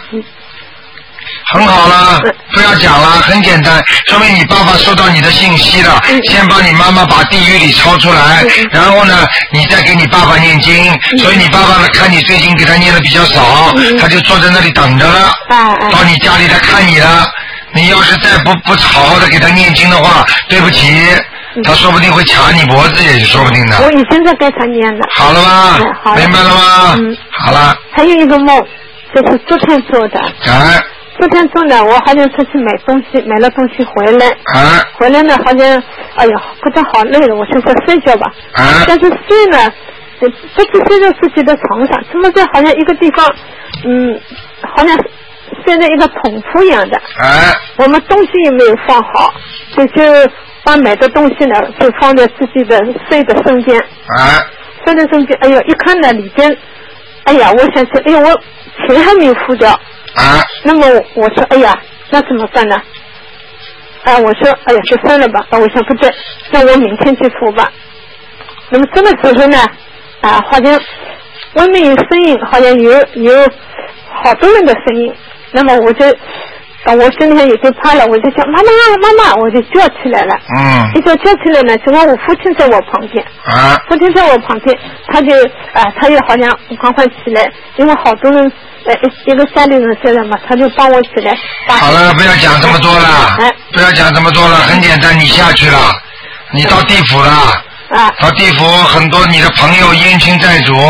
很好了，不要讲了，很简单，说明你爸爸收到你的信息了。先帮你妈妈把地狱里抄出来，然后呢，你再给你爸爸念经。所以你爸爸呢，看你最近给他念的比较少，他就坐在那里等着了，到你家里来看你了。你要是再不好好的给他念经的话，对不起，他说不定会卡你脖子，也说不定的。 我已经在给他念了。 好了吗？明白了吗？好了。 还有一个梦，就是昨天做的。昨天做呢，我好像出去买了东西回来。回来呢，好像哎呀，觉得好累了，我说睡觉吧。但是睡呢，不是睡在自己的床上，怎么在好像一个地方，好像睡在一个桶铺一样的。我们东西也没有放好，就把买的东西呢，就放在自己的睡的身边。睡的身边，哎呀，一看呢里边，哎呀，我想起，哎呀，我钱还没有付掉。那么我说，哎呀，那怎么办呢？我说，哎呀，就算了吧。我想不对，那我明天去付吧。那么这个时候呢，好像外面有声音，好像有好多人的声音。那么我就，我今天也就怕了，我就叫妈妈，我就叫起来了。一叫起来呢，正好我父亲在我旁边。父亲在我旁边，他也好像赶快起来，因为好多人。一个家里人在了嘛，他就帮我起来。 好了，不要讲这么多了，不要讲这么多了，很简单，你下去了，你到地府了。到地府很多你的朋友冤亲债主，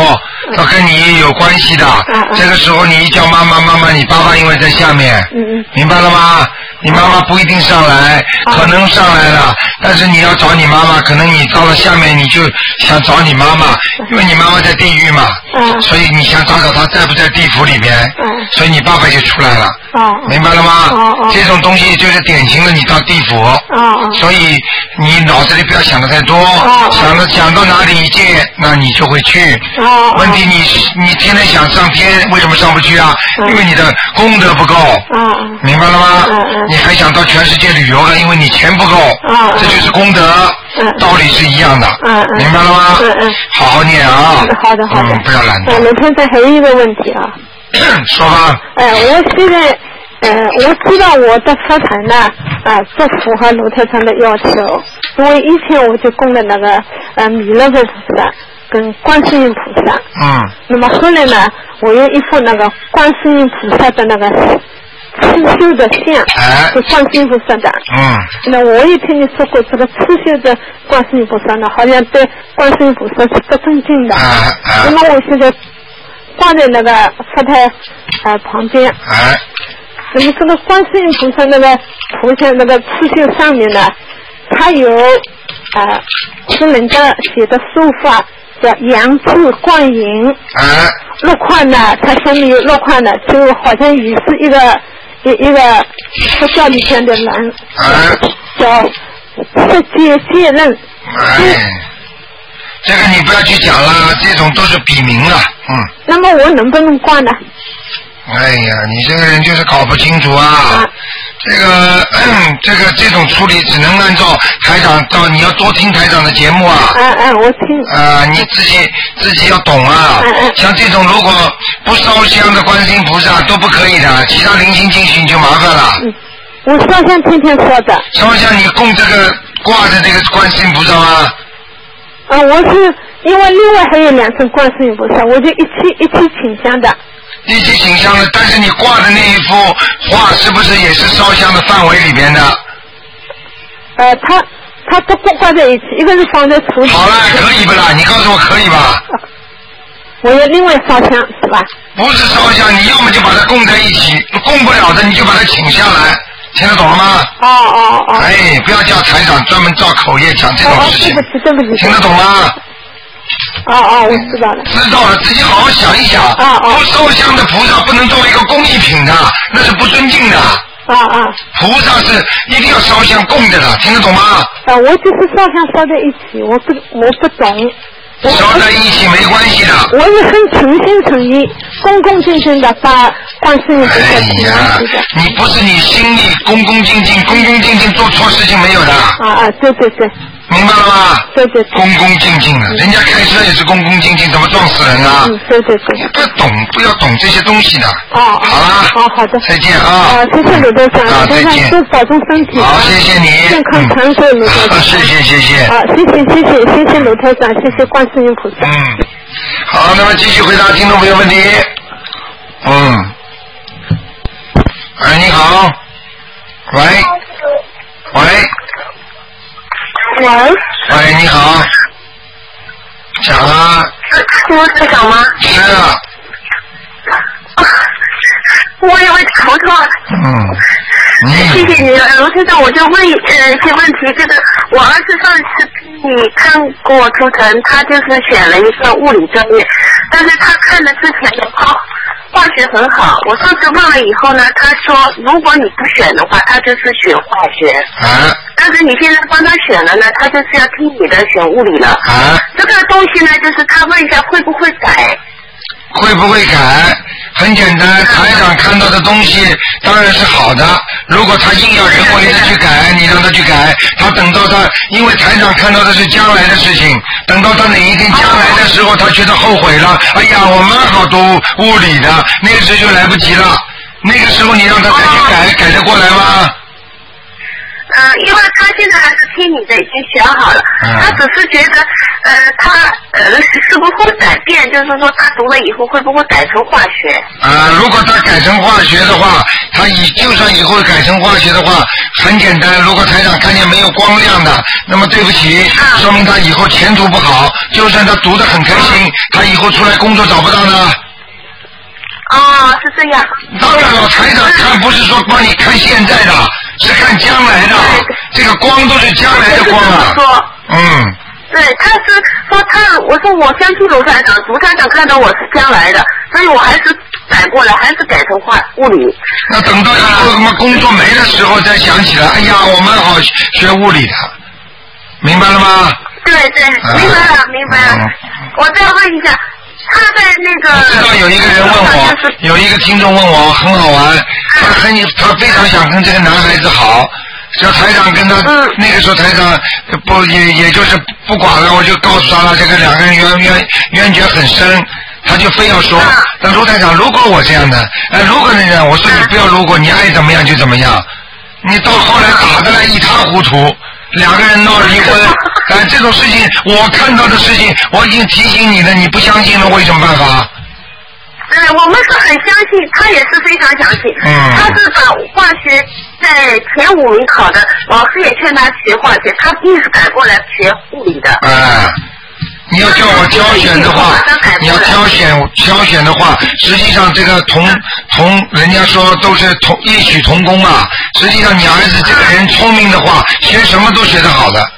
都跟你有关系的。这个时候你一叫妈妈，妈妈，你爸爸因为在下面，明白了吗？你妈妈不一定上来，可能上来了，但是你要找你妈妈，可能你到了下面你就想找你妈妈，因为你妈妈在地狱嘛，所以你想找找她在不在地府里边，所以你爸爸就出来了，明白了吗？这种东西就是典型的你到地府，所以你脑子里不要想的太多，想到哪里界，那你就会去。问题你天天想上天，为什么上不去啊？因为你的功德不够，明白了吗？你还想到全世界旅游了，因为你钱不够，这就是功德，道理是一样的，明白了吗？好好念啊。 好的。 不要懒惰。 卢台长还有一个问题啊。 说吧。 我现在我知道我的佛台呢，不符合卢台长的要求，因为以前我就供了那个弥勒佛菩萨跟观世音菩萨。那么后来呢，我有一副那个观世音菩萨的那个刺绣的像，是观世音菩萨的。那我也听你说过，这个刺绣的观世音菩萨呢，好像对观世音菩萨是不尊敬的。那么我现在挂在那个佛台旁边。那么这个观世音菩萨那个图像那个刺绣上面呢，它有是人家写的书法叫杨字观音。落款呢，它上面有落款的，就好像也是一个佛教里边的人，叫释迦戒任。 这个你不要去讲了，这种都是笔名了。 那么我能不能挂呢？ 哎呀，你这个人就是搞不清楚啊！这种处理只能按照台长你要多听台长的节目啊！ 我听。 你自己要懂啊！像这种如果不烧香的观世音菩萨都不可以的，其他灵性进去你就麻烦了。 我烧香天天烧的。 烧香你供这个挂的这个观世音菩萨吗？ 我是因为另外还有2尊观世音菩萨，我就一起请香的。 一起请香的，但是你挂的那一幅画是不是也是烧香的范围里边的？ 它都不挂在一起，一个是放在橱里。 好了，可以不啦？你告诉我可以吧？ 我要另外烧香是吧？ 不是烧香，你要么就把它供在一起，供不了的你就把它请下来，听得懂了吗？哎，不要叫台长专门造口业讲这种事情。 对不起。 听得懂吗？ 我知道了。 知道了，自己好好想一想。不烧香的菩萨不能作为一个工艺品的，那是不尊敬的。菩萨是一定要烧香供的了，听得懂吗？ 我就是烧香烧在一起，我不懂。 烧在一起没关系的。 我也很诚心诚意、恭恭敬敬的把观世音菩萨请上去的。 你不是你心里恭恭敬敬做错事情没有的。 对。 明白了吗？ 对。 恭恭敬敬的，人家开车也是恭恭敬敬，怎么撞死人啊？ 对。 不要懂这些东西的。 好啦。 好的。 再见啊！ 谢谢卢队长。 再见。 多保重身体。 好，谢谢你。 健康长寿，卢队长。 谢谢。 谢谢卢队长，谢谢观世音菩萨。 好，那么继续回答听众朋友问题。你好。喂。喂，你好。讲啊。 是卢队长吗？ 是啊。 我以为头痛。谢谢你，卢队长，我就问一些问题。这个我儿子上次你看过图腾，他就是选了一个物理专业，但是他看了之前的化学很好。我上次问了以后呢，他说如果你不选的话，他就是选化学。但是你现在帮他选了呢，他就是要听你的选物理了。这个东西呢，就是他问一下会不会改？ 会不会改？很简单，台长看到的东西当然是好的。如果他硬要人为的去改，你让他去改，他等到他，因为台长看到的是将来的事情，等到他哪一天将来的时候，他觉得后悔了，哎呀，我蛮好读物理的，那个时候就来不及了。那个时候你让他再去改得过来吗？ 因为他现在还是听你的，已经选好了。他只是觉得，他是不是会改变？就是说，他读了以后会不会改成化学？ 如果他改成化学的话，他就算以后改成化学的话，很简单，如果台长看见没有光亮的，那么对不起，说明他以后前途不好。就算他读得很开心，他以后出来工作找不到呢。 是这样。 当然了，台长看不是说帮你看现在的，是看将来的。这个光都是将来的光啊。 对，他是说我说我相信卢台长看到我是将来的，所以我还是改过来，还是改成物理。 那等到以后什么工作没的时候再想起来，哎呀，我蛮好学物理的，明白了吗？ 对，明白了。我再问一下，他在那个。 我知道有一个人问我，有一个听众问我，很好玩，他非常想跟这个男孩子好。叫台长跟他，那个时候台长也就是不管了，我就告诉他了，这个两个人冤结很深，他就非要说，那卢台长，如果我这样的，如果那样，我说你不要如果，你爱怎么样就怎么样，你到后来打得来一塌糊涂，两个人闹离婚，这种事情我看到的事情，我已经提醒你了，你不相信了，我有什么办法？ 我们是很相信，他也是非常相信。他是把化学在前5名考的，老师也劝他学化学，他硬是改过来学物理的。 你要叫我挑选的话，你要挑选的话，实际上这个同人家说都是异曲同工嘛。实际上你儿子这个人聪明的话，学什么都学得好的。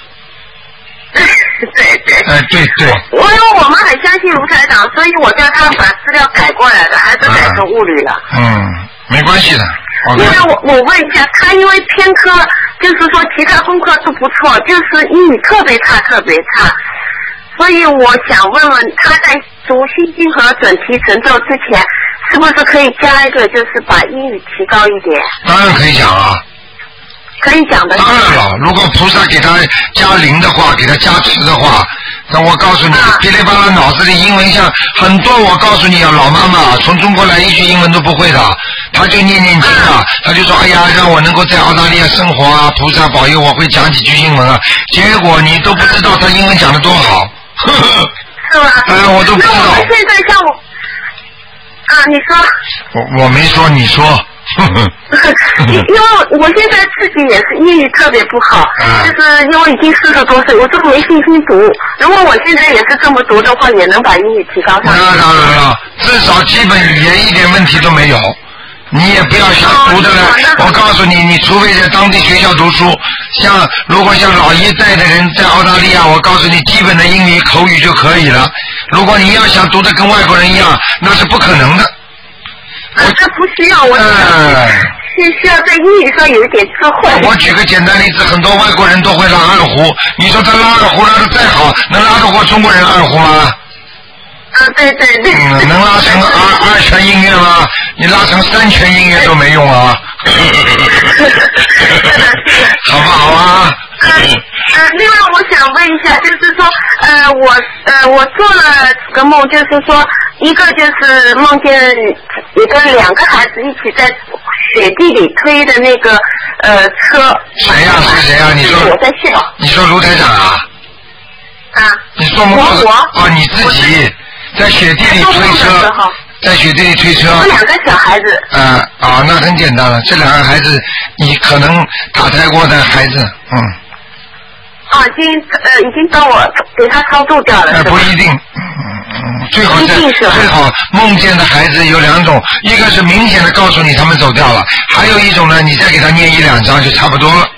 对。 因为我们很相信卢台长，所以我叫他把资料改过来的，还是改成物理了。 没关系的。 因为我问一下，他因为偏科，就是说其他功课都不错，就是英语特别差，所以我想问问他在读心经和准提神咒之前，是不是可以加一个，就是把英语提高一点？ 当然可以讲啊。 可以讲的。 当然了，如果菩萨给他加灵的话，给他加持的话，那我告诉你，噼里啪啦脑子里英文像很多。我告诉你啊，老妈妈从中国来一句英文都不会的，他就念经啊，他就说哎呀，让我能够在澳大利亚生活啊，菩萨保佑我会讲几句英文啊。结果你都不知道他英文讲得多好， 是吧？ 我都不知道。 那我们现在像我你说。 我没说，你说。 因为我现在自己也是英语特别不好，就是因为已经40多岁，我就没信心读。如果我现在也是这么读的话，也能把英语提高上去。 那当然了，至少基本语言一点问题都没有。你也不要想读的了，我告诉你，你除非在当地学校读书，如果像老一代的人在澳大利亚，我告诉你，基本的英语口语就可以了。如果你要想读的跟外国人一样，那是不可能的。 这不需要，我需要在英语上有一点智慧。 我举个简单例子，很多外国人都会拉二胡，你说他拉二胡拉得再好，能拉得过中国人二胡吗？ 对。 能拉成二泉音乐吗？你拉成3泉音乐都没用啊。好不好啊？ 另外我想问一下，就是说，我做了几个梦，就是说，一个就是梦见有2个孩子一起在雪地里推的那个车。 谁呀？是谁呀？你说。 我在笑。 你说卢台长啊？你做梦做你自己在雪地里推车。在雪地里推车。 有2个小孩子。 那很简单了，这2个孩子你可能打胎过的孩子， 已经帮我给他超度掉了。 不一定，最好梦见的孩子有2种，一个是明显的告诉你他们走掉了，还有一种呢，你再给他念1、2章就差不多了。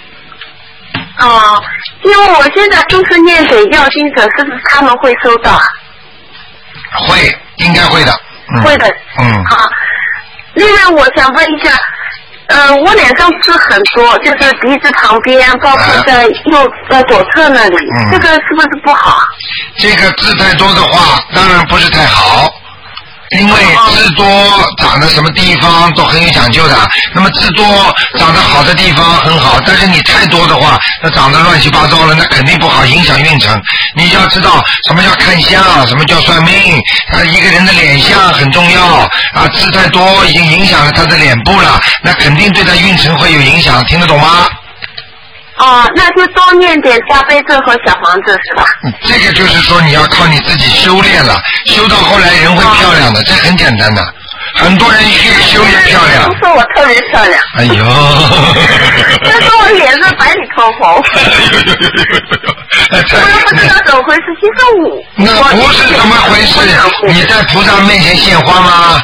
因为我现在都是念给要经者，是不是他们会收到？ 会，应该会的。 会的。另外我想问一下，我脸上痣很多，就是鼻子旁边，包括在左侧那里，这个是不是不好？ 这个痣太多的话，当然不是太好。因为痣多长在什么地方都很有讲究的，那么痣多长得好的地方很好，但是你太多的话，那长得乱七八糟了，那肯定不好，影响运程。你就要知道什么叫看相，什么叫算命一个人的脸相很重要痣太多已经影响了他的脸部了，那肯定对他运程会有影响，听得懂吗？ 那就多念点大悲咒和小房子是吧？ 这个就是说你要靠你自己修炼了，修到后来人会漂亮的，这很简单的。很多人越修越漂亮。 都说说我特别漂亮。 哎呦！ 他说我脸是白里透红。我也不知道怎么回事，其实那不是怎么回事？你在菩萨面前献花吗？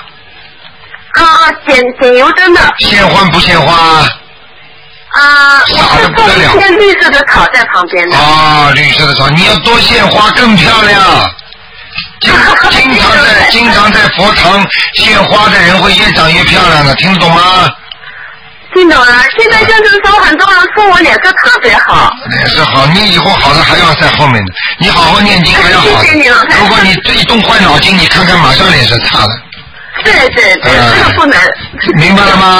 点油灯的。 献花不献花？ 我是种一片绿色的草在旁边的。 绿色的草，你要多献花更漂亮。经常在佛堂献花的人会越长越漂亮的，听得懂吗？ 听懂了。现在就是说，很多人说我脸色特别好。 脸色好，你以后好的还要在后面的，你好好念经还要好。 谢谢你了。 如果你一动坏脑筋，你看看马上脸色差了。 对，这个不能。 明白了吗？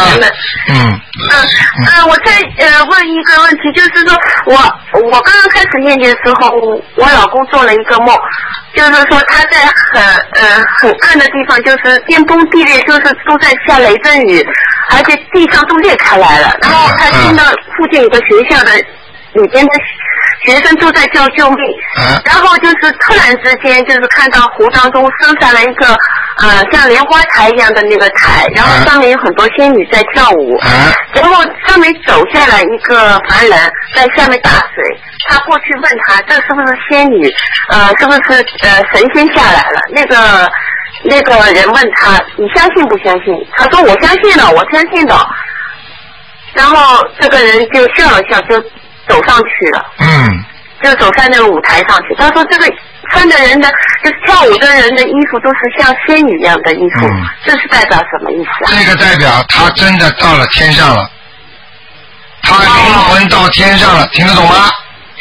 我再问一个问题，就是说我刚刚开始念经的时候，我老公做了一个梦，就是说他在很暗的地方，就是天崩地裂，就是都在下雷阵雨，而且地上都裂开来了。然后他听到附近有个学校的里边的学生都在叫救命，然后就是突然之间就是看到湖当中升上来一个像莲花台一样的那个台，然后上面有很多仙女在跳舞，然后上面走下来一个凡人在下面打水，他过去问他这是不是仙女，是不是神仙下来了？那个人问他你相信不相信？他说我相信了，我相信的。然后这个人就笑了笑，就走上去了，就走上那个舞台上去。他说这个穿的人的，就是跳舞的人的衣服都是像仙女一样的衣服，这是代表什么意思啊？ 这个代表他真的到了天上了，他灵魂到天上了，听得懂吗？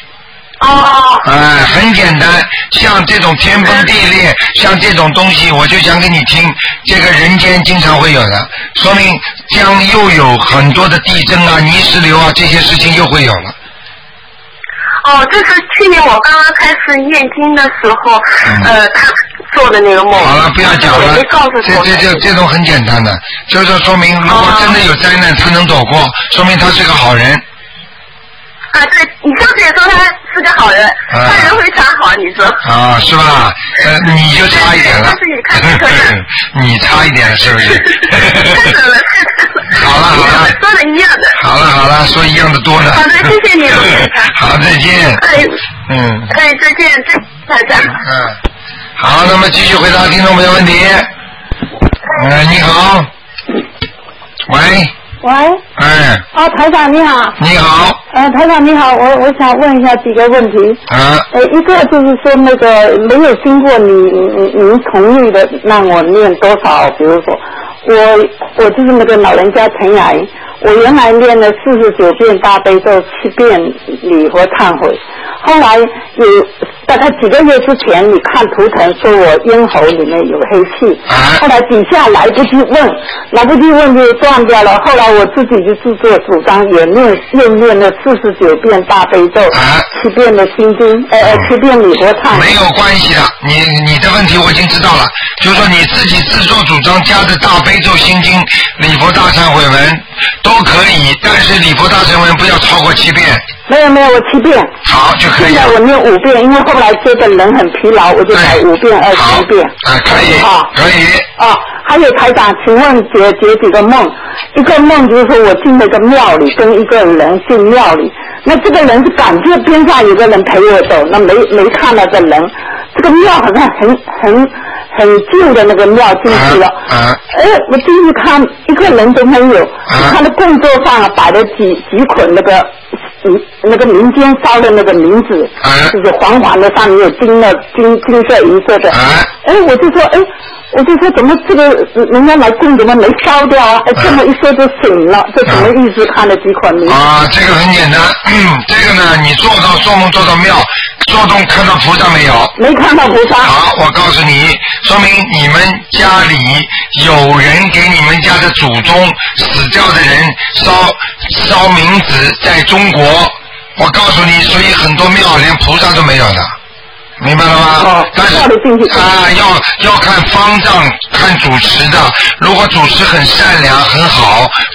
很简单，像这种天崩地裂，像这种东西，我就讲给你听，这个人间经常会有的，说明将又有很多的地震啊、泥石流啊，这些事情又会有了。 这是去年我刚刚开始念经的时候，他做的那个梦。 好了，不要讲了。这种很简单的，就是说明如果真的有灾难，他能走过，说明他是个好人。 对，你上次也说他是个好人，他人非常好，你说。 是吧？你就差一点了。 但是你看这个。 你差一点是不是？ 太准了。 好了， 说的一样的。 好了，说一样的多呢。 好的，谢谢你，罗先生。 好，再见。 再见，大家。 好，那么继续回答听众朋友问题。你好。喂。 台长你好。 你好。 台长你好，我想问一下几个问题。一个就是说那个没有经过您同意的让我念多少，比如说我就是那个老人家陈雅莹，我原来念了49遍大悲咒，7遍礼佛忏悔，后来有大概几个月之前，你看图腾说我咽喉里面有黑气，后来底下来不及问就断掉了，后来我自己就自作主张也念了49遍大悲咒，7遍的心经，7遍礼佛忏悔。 没有关系的，你的问题我已经知道了，就是说你自己自作主张加的大悲咒心经礼佛大忏悔文都可以，但是礼佛大忏悔文不要超过7遍。 没有，我7遍。 好，就可以了。 现在我念5遍，因为后来觉得人很疲劳，我就改5遍、21遍。 可以。可以。 还有台长，请问解几个梦？一个梦就是说我进了个庙里，跟一个人进庙里，那这个人是感觉边上有个人陪我走，那没看到这人，这个庙好像很旧的那个庙进去了。我进去看一个人都没有，他的供桌上摆了几捆那个民间烧的那个冥纸，就是黄黄的，上面有金色银色的。我就说怎么这个人家来供怎么没烧掉啊？这么一说就醒了，这什么意思？看了几款名。 这个很简单，这个呢，你做梦做到庙，做梦看到菩萨没有？ 没看到菩萨。 好，我告诉你，说明你们家里有人给你们家的祖宗死掉的人烧冥纸，在中国，我告诉你，所以很多庙连菩萨都没有的。明白了吗？但是要看方丈，看主持的。如果主持很善良很好，菩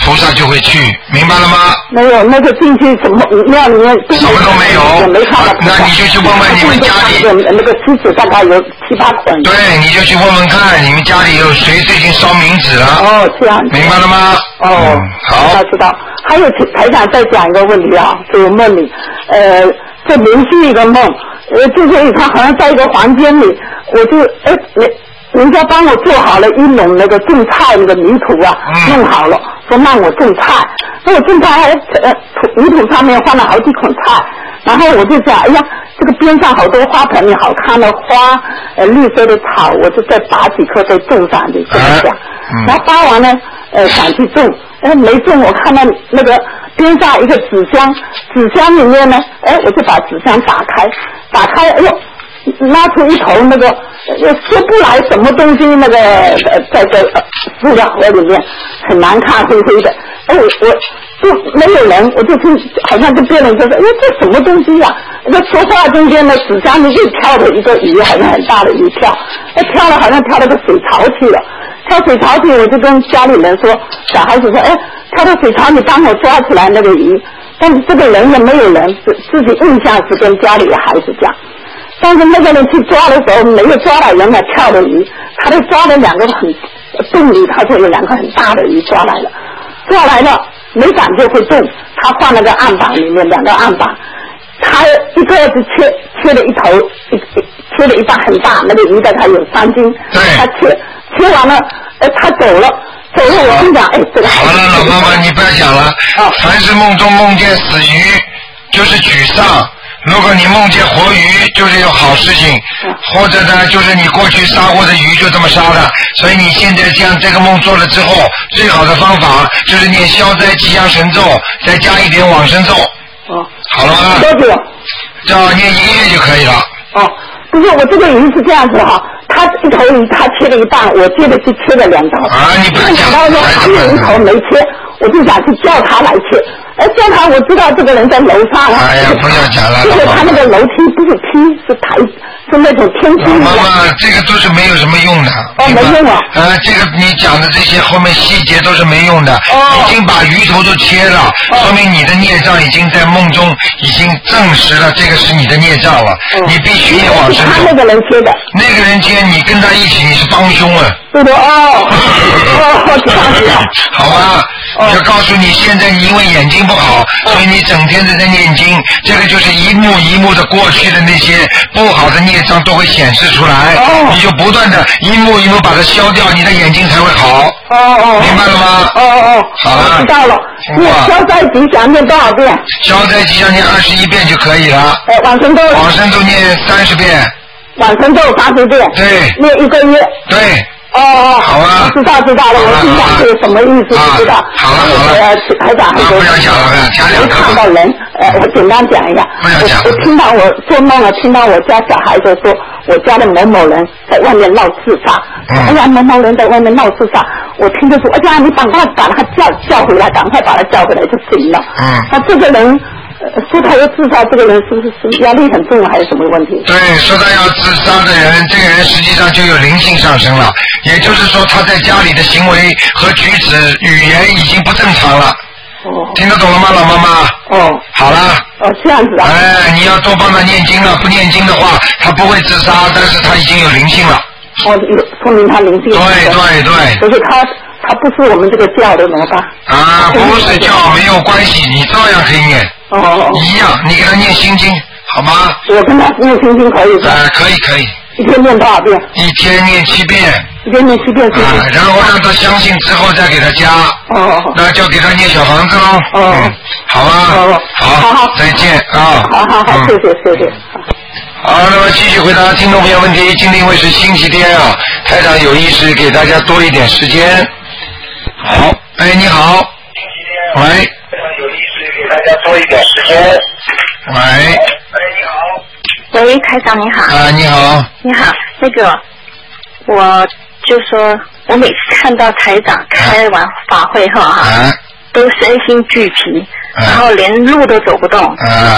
菩萨就会去，明白了吗？ 没有，那个进去什么庙里面什么都没有， 也没看到。 那你就去问问你们家里那个狮子大概有7、8捆。 对，你就去问问看，你们家里有谁最近烧冥纸了？ 哦，这样。 明白了吗？ 哦， 好。 知道。还有台长再讲一个问题啊，这个梦里，这连续一个梦，就是他好像在一个房间里，我就人家帮我做好了一笼那个种菜那个泥土啊，弄好了，说让我种菜，那我种菜泥土上面放了好几捆菜，然后我就想，哎呀，这个边上好多花盆里好看的花，绿色的草，我就再拔几棵再种上去，这么想，然后拔完了，想去种，没种，我看到那个边上一个纸箱里面呢，我就把纸箱打开，哎呦。拉出一头那个说不来什么东西，那个在这塑料盒里面很难看，灰灰的。我就没有人，我就听好像跟别人说，这什么东西呀？那说话中间的纸箱里又跳了一个鱼，好像很大的鱼跳，跳了好像跳到个水槽去了。跳水槽去，我就跟家里人说，小孩子说，跳到水槽你帮我抓起来那个鱼。但是这个人也没有人，自己印象是跟家里的孩子讲。但是那个人去抓的时候，没有抓到原来跳的鱼，他就抓了2个洞里，他说有2个很大的鱼抓来了，没感觉会动，他放那个案板里面2个案板，他一个是切了一头，切了一半很大，那个鱼大概有3斤，他切完了，他走了，我心想，这个好了，老妈妈你不要讲了，凡是梦中梦见死鱼，就是沮丧。如果你梦见活鱼，就是有好事情，或者呢，就是你过去杀过的鱼就这么杀的。所以你现在像这个梦做了之后，最好的方法就是念消灾吉祥神咒，再加一点往生咒。好了吗？ 多久？ 要念1个月就可以了。 不是，我这个鱼是这样子哈，他一头鱼他切了一半，我接着去切了2刀。 你不要讲。 他说还有一头没切，我就想去叫他来切。叫他，我知道这个人在楼上啊。 哎呀，不要讲了。 就是他那个楼梯不是梯，是台，是那种天梯。 妈妈，这个都是没有什么用的。 没用啊。 这个你讲的这些后面细节都是没用的。已经把鱼头都切了，说明你的孽障已经在梦中已经证实了，这个是你的孽障了。你必须念往生咒。 他那个人切的。 那个人切，你跟他一起，你是帮凶啊。 对的这样子。 好吧。就告诉你，现在你因为眼睛不好，所以你整天在念经，这个就是一幕一幕的过去的那些不好的孽障都会显示出来，你就不断的一幕一幕把它消掉，你的眼睛才会好。明白了吗？好了， 知道了。消灾吉祥念多少遍？ 消灾吉祥念21遍就可以了。 往生咒念30遍。 往生咒30遍。 对。 念1个月。 对。 好啊，知道了，我心想是什么意思？不知道。 好了， 台长很多。 不要讲了，讲2个。 看到人，我简单讲一下。 不要讲。 我听到我做梦了，听到我家小孩子说，我家的某某人在外面闹自杀。哎呀，某某人在外面闹自杀，我听着说，哎呀，你赶快把他叫回来，赶快把他叫回来就行了。那这个人。说他要自杀，这个人是不是压力很重还是什么问题？ 对，说他要自杀的人，这个人实际上就有灵性上升了，也就是说他在家里的行为和举止、语言已经不正常了。听得懂了吗，老妈妈？好了。 这样子啊。 你要多帮他念经了，不念经的话，他不会自杀，但是他已经有灵性了。 说明他灵性。 对。 可是他不是我们这个教的怎么办？ 不是教没有关系，你照样可以念。一样，你给他念心经，好吗？ 我跟他念心经可以吗？ 可以。 一天念多少遍？1 天念7遍。 1天念7遍。 然后让他相信之后再给他加。那就给他念小房子喽。好吗？好，再见啊。 好，谢谢。 好，那么继续回答听众朋友问题。今天因为是星期天啊，台长有意识给大家多一点时间。好，你好。喂。 有意识给大家多一点时间。 喂。 你好。 喂，台长你好。 你好。 你好，那个，我就说，我每次看到台长开完法会后都身心俱疲，然后连路都走不动。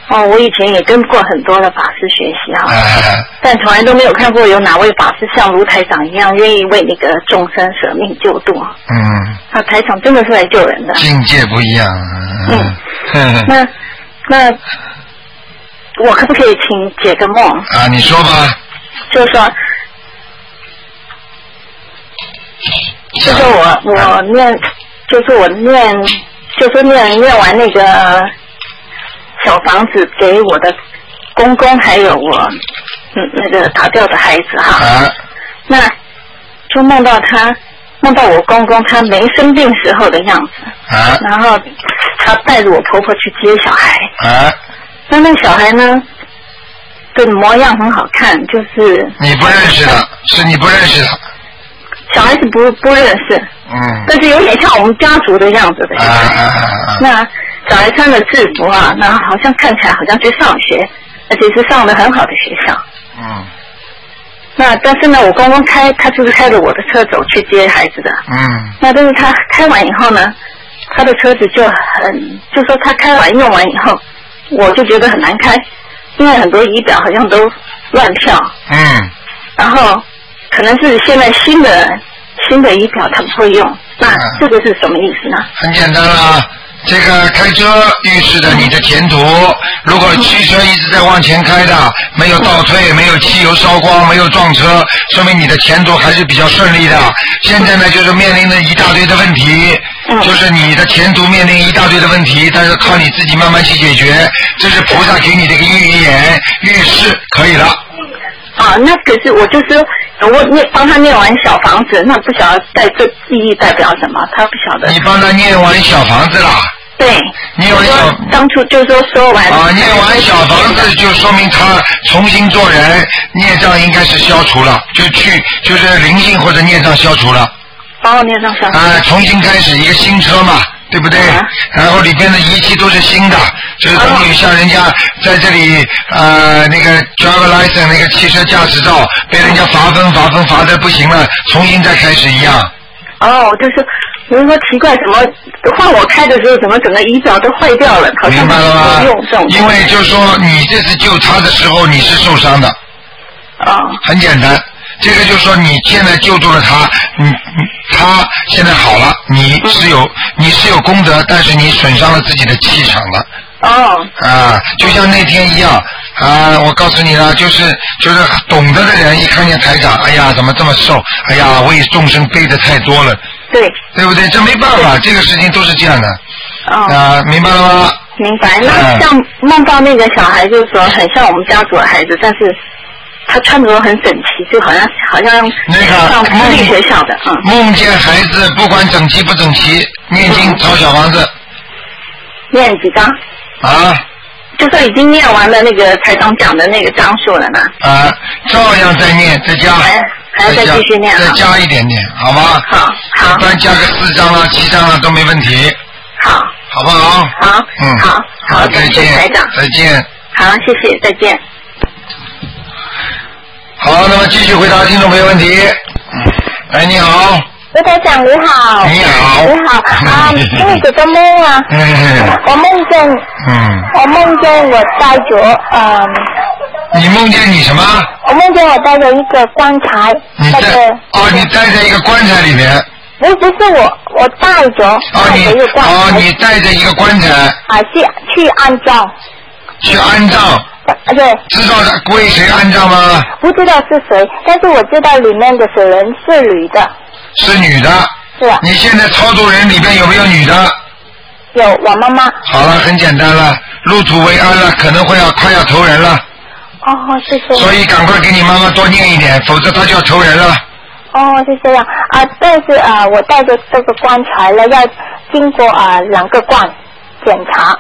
哦，我以前也跟过很多的法师学习哈，但从来都没有看过有哪位法师像卢台长一样愿意为那个众生舍命救度。啊，台长真的是来救人的。 境界不一样。 那我可不可以请解个梦？ 啊，你说吧。 就是说我念，就是念完那个小房子给我的公公还有我那个打掉的孩子哈。那就梦到我公公他没生病时候的样子。然后他带着我婆婆去接小孩。那小孩呢的模样很好看，就是你不认识的，是你不认识的。 小孩子不认识，但是有点像我们家族的样子的。那小孩穿的制服啊，那好像看起来好像去上学，而且是上的很好的学校。那但是呢，我公公他就是开着我的车走去接孩子的。那但是他开完以后呢，他的车子就说他开完用完以后，我就觉得很难开，因为很多仪表好像都乱跳。然后可能是现在新的仪表他不会用，那这个是什么意思呢？ 很简单啦，这个开车预示着你的前途。如果汽车一直在往前开的，没有倒退，没有汽油烧光，没有撞车，说明你的前途还是比较顺利的。现在呢，就是面临着一大堆的问题，就是你的前途面临一大堆的问题，但是靠你自己慢慢去解决。这是菩萨给你的一个预示，可以了。 那可是我就是我帮他念完小房子，那不晓得这意义代表什么，他不晓得。 你帮他念完小房子啦？ 对。 念完当初就说完。 念完小房子就说明他重新做人，孽障应该是消除了，就是灵性或者孽障消除了。 孽障消除。 重新开始一个新车嘛。对不对？然后里边的仪器都是新的，就是等于像人家在这里那个 driver license 那个汽车驾驶照被人家罚分罚的不行了，重新再开始一样。 就是有人说奇怪，怎么换我开的时候，怎么整个仪表都坏掉了？好像明白了吗？因为就是说你这次救他的时候你是受伤的。很简单。这个就是说你现在救助了他，他现在好了，你是有功德，但是你损伤了自己的气场了。就像那天一样我告诉你了，就是懂得的人一看见台长，哎呀怎么这么瘦，哎呀为众生背的太多了，对不对？这没办法，这个事情都是这样的。明白了吗？ 明白。那像梦到那个小孩，就是说很像我们家族的孩子，但是他穿着很整齐，就好像那个上私立学校的。 梦见孩子不管整齐不整齐，念经抄小房子。 念几张？就算已经念完了那个台长讲的那个张数了呢。 照样再念，再加。 还要再继续念。 再加一点点，好吗？ 好。 一般加个4张啦、7张啦都没问题。好不好？ 好， 再见， 台长。 再见。 好，谢谢，再见。 好，那么继续回答听众朋友问题。你好。 卢台长你好。 你好。 你好因为这个梦啊，我梦见我带着你梦见你什么？ 我梦见我带着一个棺材。 你带在一个棺材里面。 不是我带着。 你带着一个棺材。 去安葬。 去安葬。 对。 知道为谁安葬吗？ 不知道是谁，但是我知道里面的人是女的。 是女的。 是。 你现在超度人里边有没有女的？ 有，我妈妈。 好了，很简单了，入土为安了，可能快要投人了。 是这样。 所以赶快给你妈妈多念一点，否则她就要投人了。 是这样但是我带着这个棺材了，要经过2个罐检查。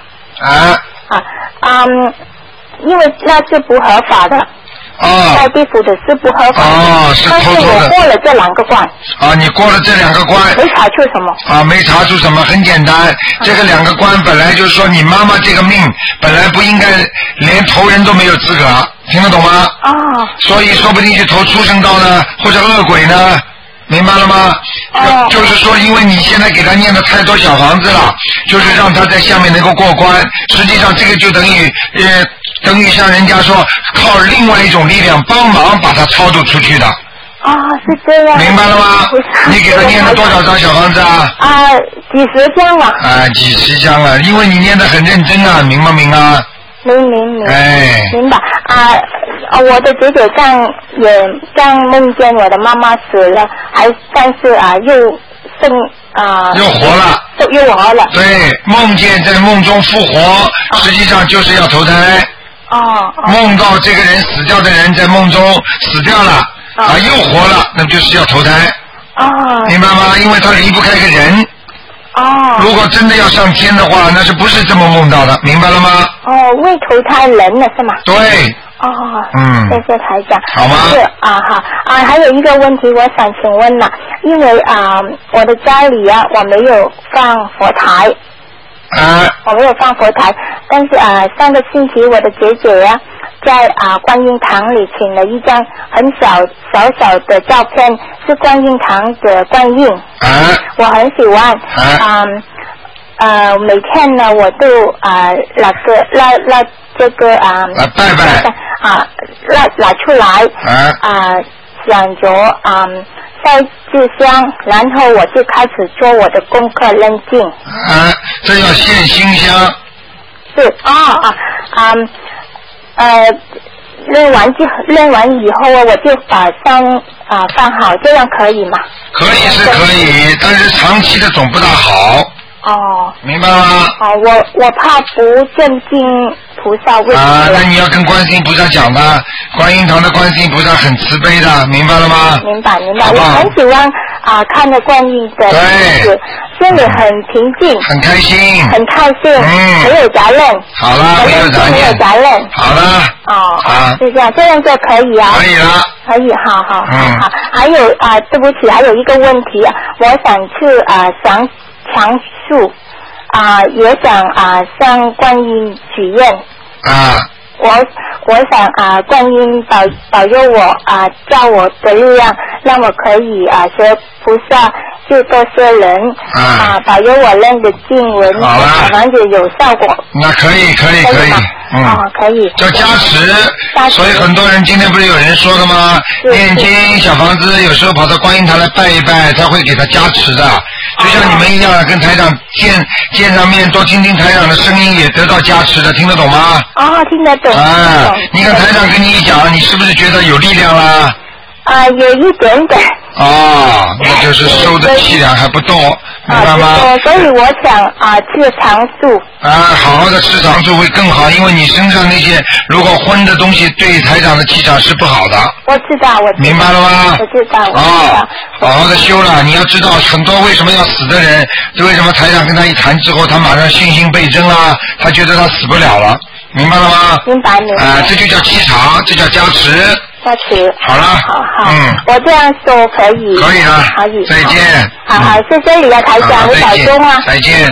因为那是不合法的。在地府的是不合法的。是偷偷的。但是我过了这2个关。 你过了这2个关。 没查出什么。 没查出什么，很简单。这个2个关本来就是说你妈妈这个命本来不应该连投人都没有资格，听得懂吗？所以说不定去投畜生道呢，或者恶鬼呢。 明白了吗？就是说，因为你现在给他念的太多小房子了，就是让他在下面能够过关。实际上，这个就等于像人家说，靠另外一种力量帮忙把他超度出去的。 是这样。 明白了吗？你给他念了多少张小房子啊？ 几十张了。 几十张了，因为你念得很认真啊，明不明啊？ 明。明白我的姐姐刚梦见我的妈妈死了，但是又活了。 又活了。 对，梦见在梦中复活，实际上就是要投胎。梦到这个人死掉的人在梦中死掉了。又活了，那就是要投胎。明白吗？因为他离不开个人。如果真的要上天的话，那是不是这么梦到的？明白了吗？ 会投胎人了是吗？ 对。 谢谢台长。 好吗？ 好。还有一个问题我想请问了，因为我的家里我没有放佛台。我没有放佛台，但是上个星期我的姐姐在观音堂里请了一张很小的照片，是观音堂的观音。我很喜欢。每天呢我都拿这个拜拜拿出来想着烧制香，然后我就开始做我的功课认经。 这要献心香。 是认完以后我就把香放好，这样可以吗？ 可以是可以，但是长期的总不大好。明白吗？ 我怕不见经菩萨为那你要跟观世音菩萨讲的，观音堂的观世音菩萨很慈悲的，明白了吗？ 明白。我很喜欢看着观音的样子，心里很平静， 很开心， 没有杂念。 好了，没有杂念。 好了。 是这样，这样就可以啊。 可以了。 可以，好。还有对不起，还有一个问题我想去强树也想向观音许愿。我想观音保佑我教我的力量，让我可以学菩萨救多些人保佑我认的经文，然后有效果。 那可以。可以。叫加持。所以很多人今天不是有人说的吗？念经小房子有时候跑到观音堂来拜一拜，他会给他加持的。就像你们一样，跟台长见上面，多听听台长的声音，也得到加持的，听得懂吗？ 听得懂。 你看台长跟你一讲，你是不是觉得有力量啦？ 有一点点。 那就是收的气量还不多，明白吗？ 所以我想吃长素。 好好的吃长素会更好，因为你身上那些如果荤的东西对台长的气场是不好的。 我知道。 明白了吗？ 我知道。 好好的修了，你要知道很多为什么要死的人，为什么台长跟他一谈之后，他马上信心倍增啊，他觉得他死不了了，明白了吗？ 明白。 这就叫气场，这叫加持。好了。 好。我这样说可以。 可以了。 可以。 再见。 好，谢谢你啊，台长，你保重啊。 再见。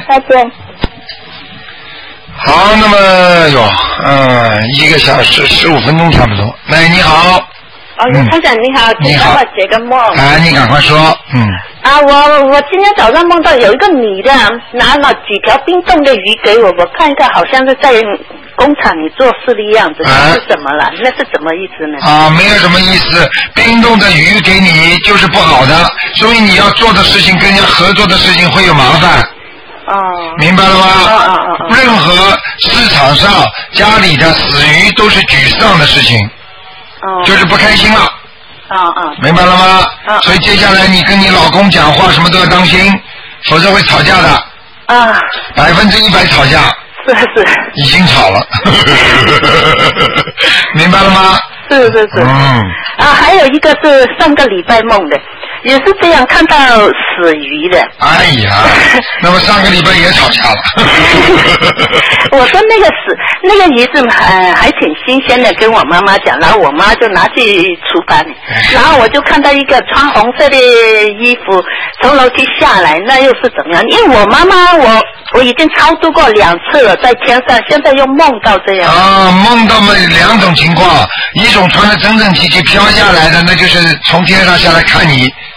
好，那么1个小时15分钟差不多。你好。 台长你好，请帮我解个梦。 你赶快说。 我今天早上梦到有一个女的拿了几条冰冻的鱼给我，我看一看好像是在工厂里做事的样子，那是什么了？那是什么意思呢？ 没有什么意思，冰冻的鱼给你就是不好的，所以你要做的事情跟人家合作的事情会有麻烦。明白了吗？任何市场上家里的死鱼都是沮丧的事情，就是不开心了。明白了吗？所以接下来你跟你老公讲话什么都要当心，否则会吵架的。100%吵架。 是。 已经吵了。明白了吗？ 是。还有一个是上个礼拜梦的，也是这样看到死鱼的。 哎呀，那么上个礼拜也吵架了。 我说那个鱼是还挺新鲜的，跟我妈妈讲，然后我妈就拿去厨房里，然后我就看到一个穿红色的衣服从楼梯下来，那又是怎么样？因为我妈妈我已经超度过2次了，在天上，现在又梦到这样。 梦到2种情况，一种穿得整整齐齐飘下来的，那就是从天上下来看你。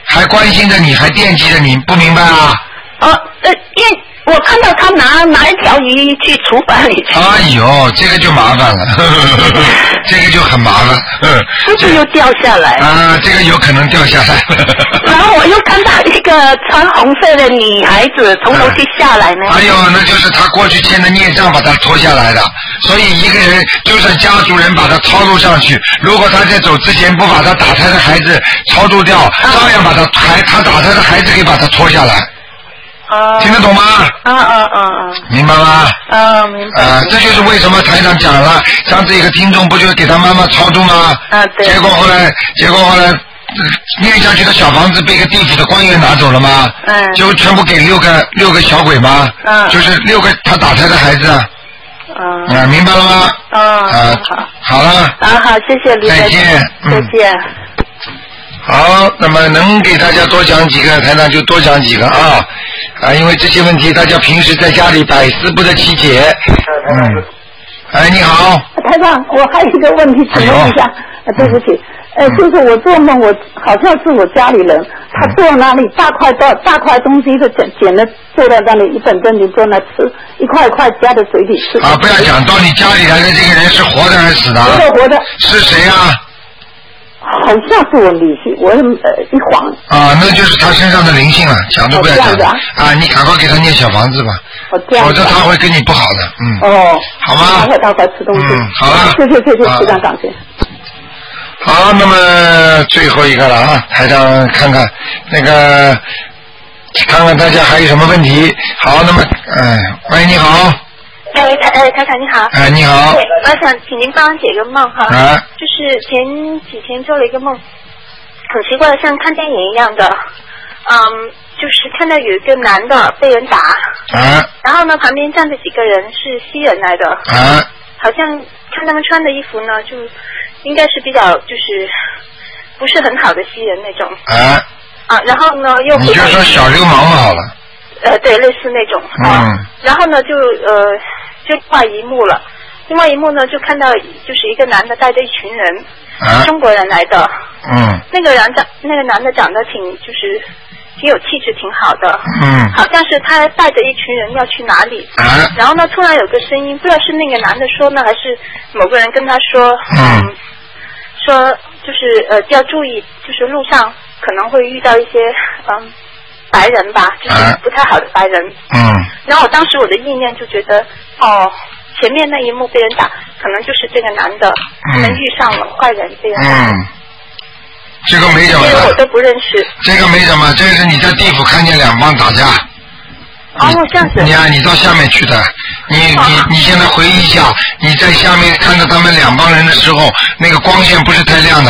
还关心着你，还惦记着你，不明白啊？ 我看到他拿一条鱼去厨房里去。 哎呦，这个就麻烦了，这个就很麻烦。 是不是又掉下来？ 啊，这个有可能掉下来。 然后我又看到一个穿红色的女孩子从楼梯下来呢。 哎呦，那就是他过去欠的孽障把他拖下来的。所以一个人就算家族人把他超度上去，如果他在走之前不把他打胎的孩子超度掉，照样把他打胎的孩子给把他拖下来。听得懂吗？明白吗？ 明白。 这就是为什么台长讲了，上次一个听众不就给他妈妈超度吗？ 对。 结果后来念下去的小房子被个地府的官员拿走了吗？就全部给六个小鬼吗？就是6个他打胎的孩子。明白了吗？好了。 好，谢谢卢台长。 再见。 再见。 好，那么能给大家多讲几个，台长就多讲几个啊，因为这些问题大家平时在家里百思不得其解。你好。 台长，我还有一个问题请问一下，对不起，就是我做梦，我好像是我家里人，他坐那里大块东西都捡了，坐在那里一本正经坐那吃，一块一块夹在嘴里吃。 不要讲，到你家里来的这个人是活的还是死的？ 活的。 是谁啊？ 好像是我女婿，我一晃。 那就是他身上的灵性了，讲都不要讲。你赶快给他念小房子吧，否则他会跟你不好的。好吗？ 大块吃东西。 好了。 谢谢，非常感谢。 好，那么最后一个了啊，台长看看那个，看看大家还有什么问题。好，那么喂，你好。 台长你好。 你好。 我想请您帮我解个梦哈。就是前几天做了一个梦，很奇怪的，像看电影一样的，就是看到有一个男的被人打，然后呢旁边站着几个人是西人来的，好像看他们穿的衣服呢，就应该是比较就是不是很好的西人那种，然后呢又你就说小流氓嘛好了。 对，类似那种然后呢就另外一幕了，另外一幕呢就看到就是一个男的带着一群人，中国人来的，那个男的长得挺有气质，挺好的，好像是他带着一群人要去哪里，然后呢突然有个声音，不知道是那个男的说呢，还是某个人跟他说，说就是要注意，就是路上可能会遇到一些白人吧，就是不太好的白人。然后当时我的意念就觉得，前面那一幕被人打，可能就是这个男的，可能遇上了坏人被人打。 这个没什么。 这个我都不认识。 这个没什么，这个是你在地府看见两帮打架。 这样子。 你到下面去的，你现在回忆一下，你在下面看到他们两帮人的时候，那个光线不是太亮的。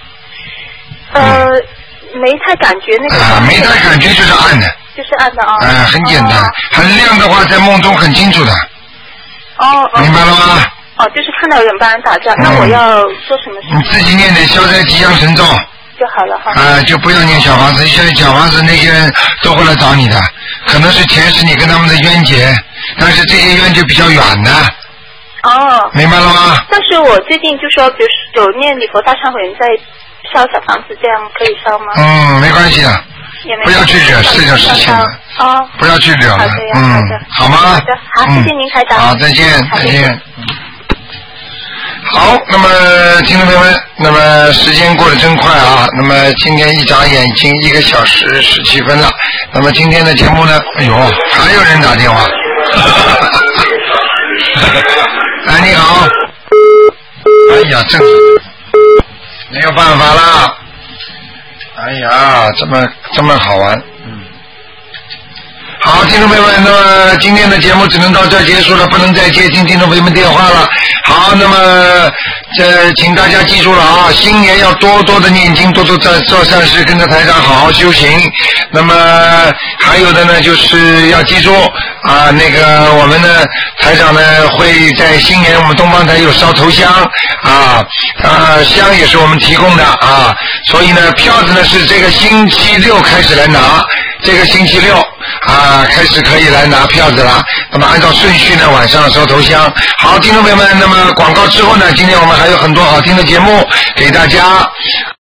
没太感觉那个。 没太感觉就是暗的。 就是暗的很简单，很亮的话在梦中很清楚的。明白了吗？ 就是看到有人帮人打架，那我要做什么事？ 你自己念点消灾吉祥神咒。 就好了哈。 就不要念小房子，现在小房子那些人都会来找你的，可能是前世你跟他们的冤结，但是这些冤结比较远的。明白了吗？ 但是我最近就说，比如有念礼佛大忏悔文在烧小房子，这样可以烧吗？ 没关系的，不要去惹这种事情了。不要去惹了。好吗？ 好的，好，谢谢您台长。 好，再见，再见。好，那么听众朋友们，那么时间过得真快啊！那么今天一眨眼已经1个小时17分了。那么今天的节目呢？哎呦，还有人打电话。你好。哎呀，真没有办法啦。哎呀，这么好玩。好，听众朋友们，那么今天的节目只能到这结束了，不能再接听众朋友们电话了。好，那么请大家记住了啊，新年要多多的念经，多多做善事，跟着台长好好修行。那么还有的呢，就是要记住啊，那个我们呢台长呢会在新年我们东方台有烧头香香也是我们提供的啊，所以呢票子呢是这个星期六开始来拿，这个星期六开始可以来拿票子了。那么按照顺序呢，晚上烧头香。好，听众朋友们，那么广告之后呢，今天我们还有很多好听的节目给大家。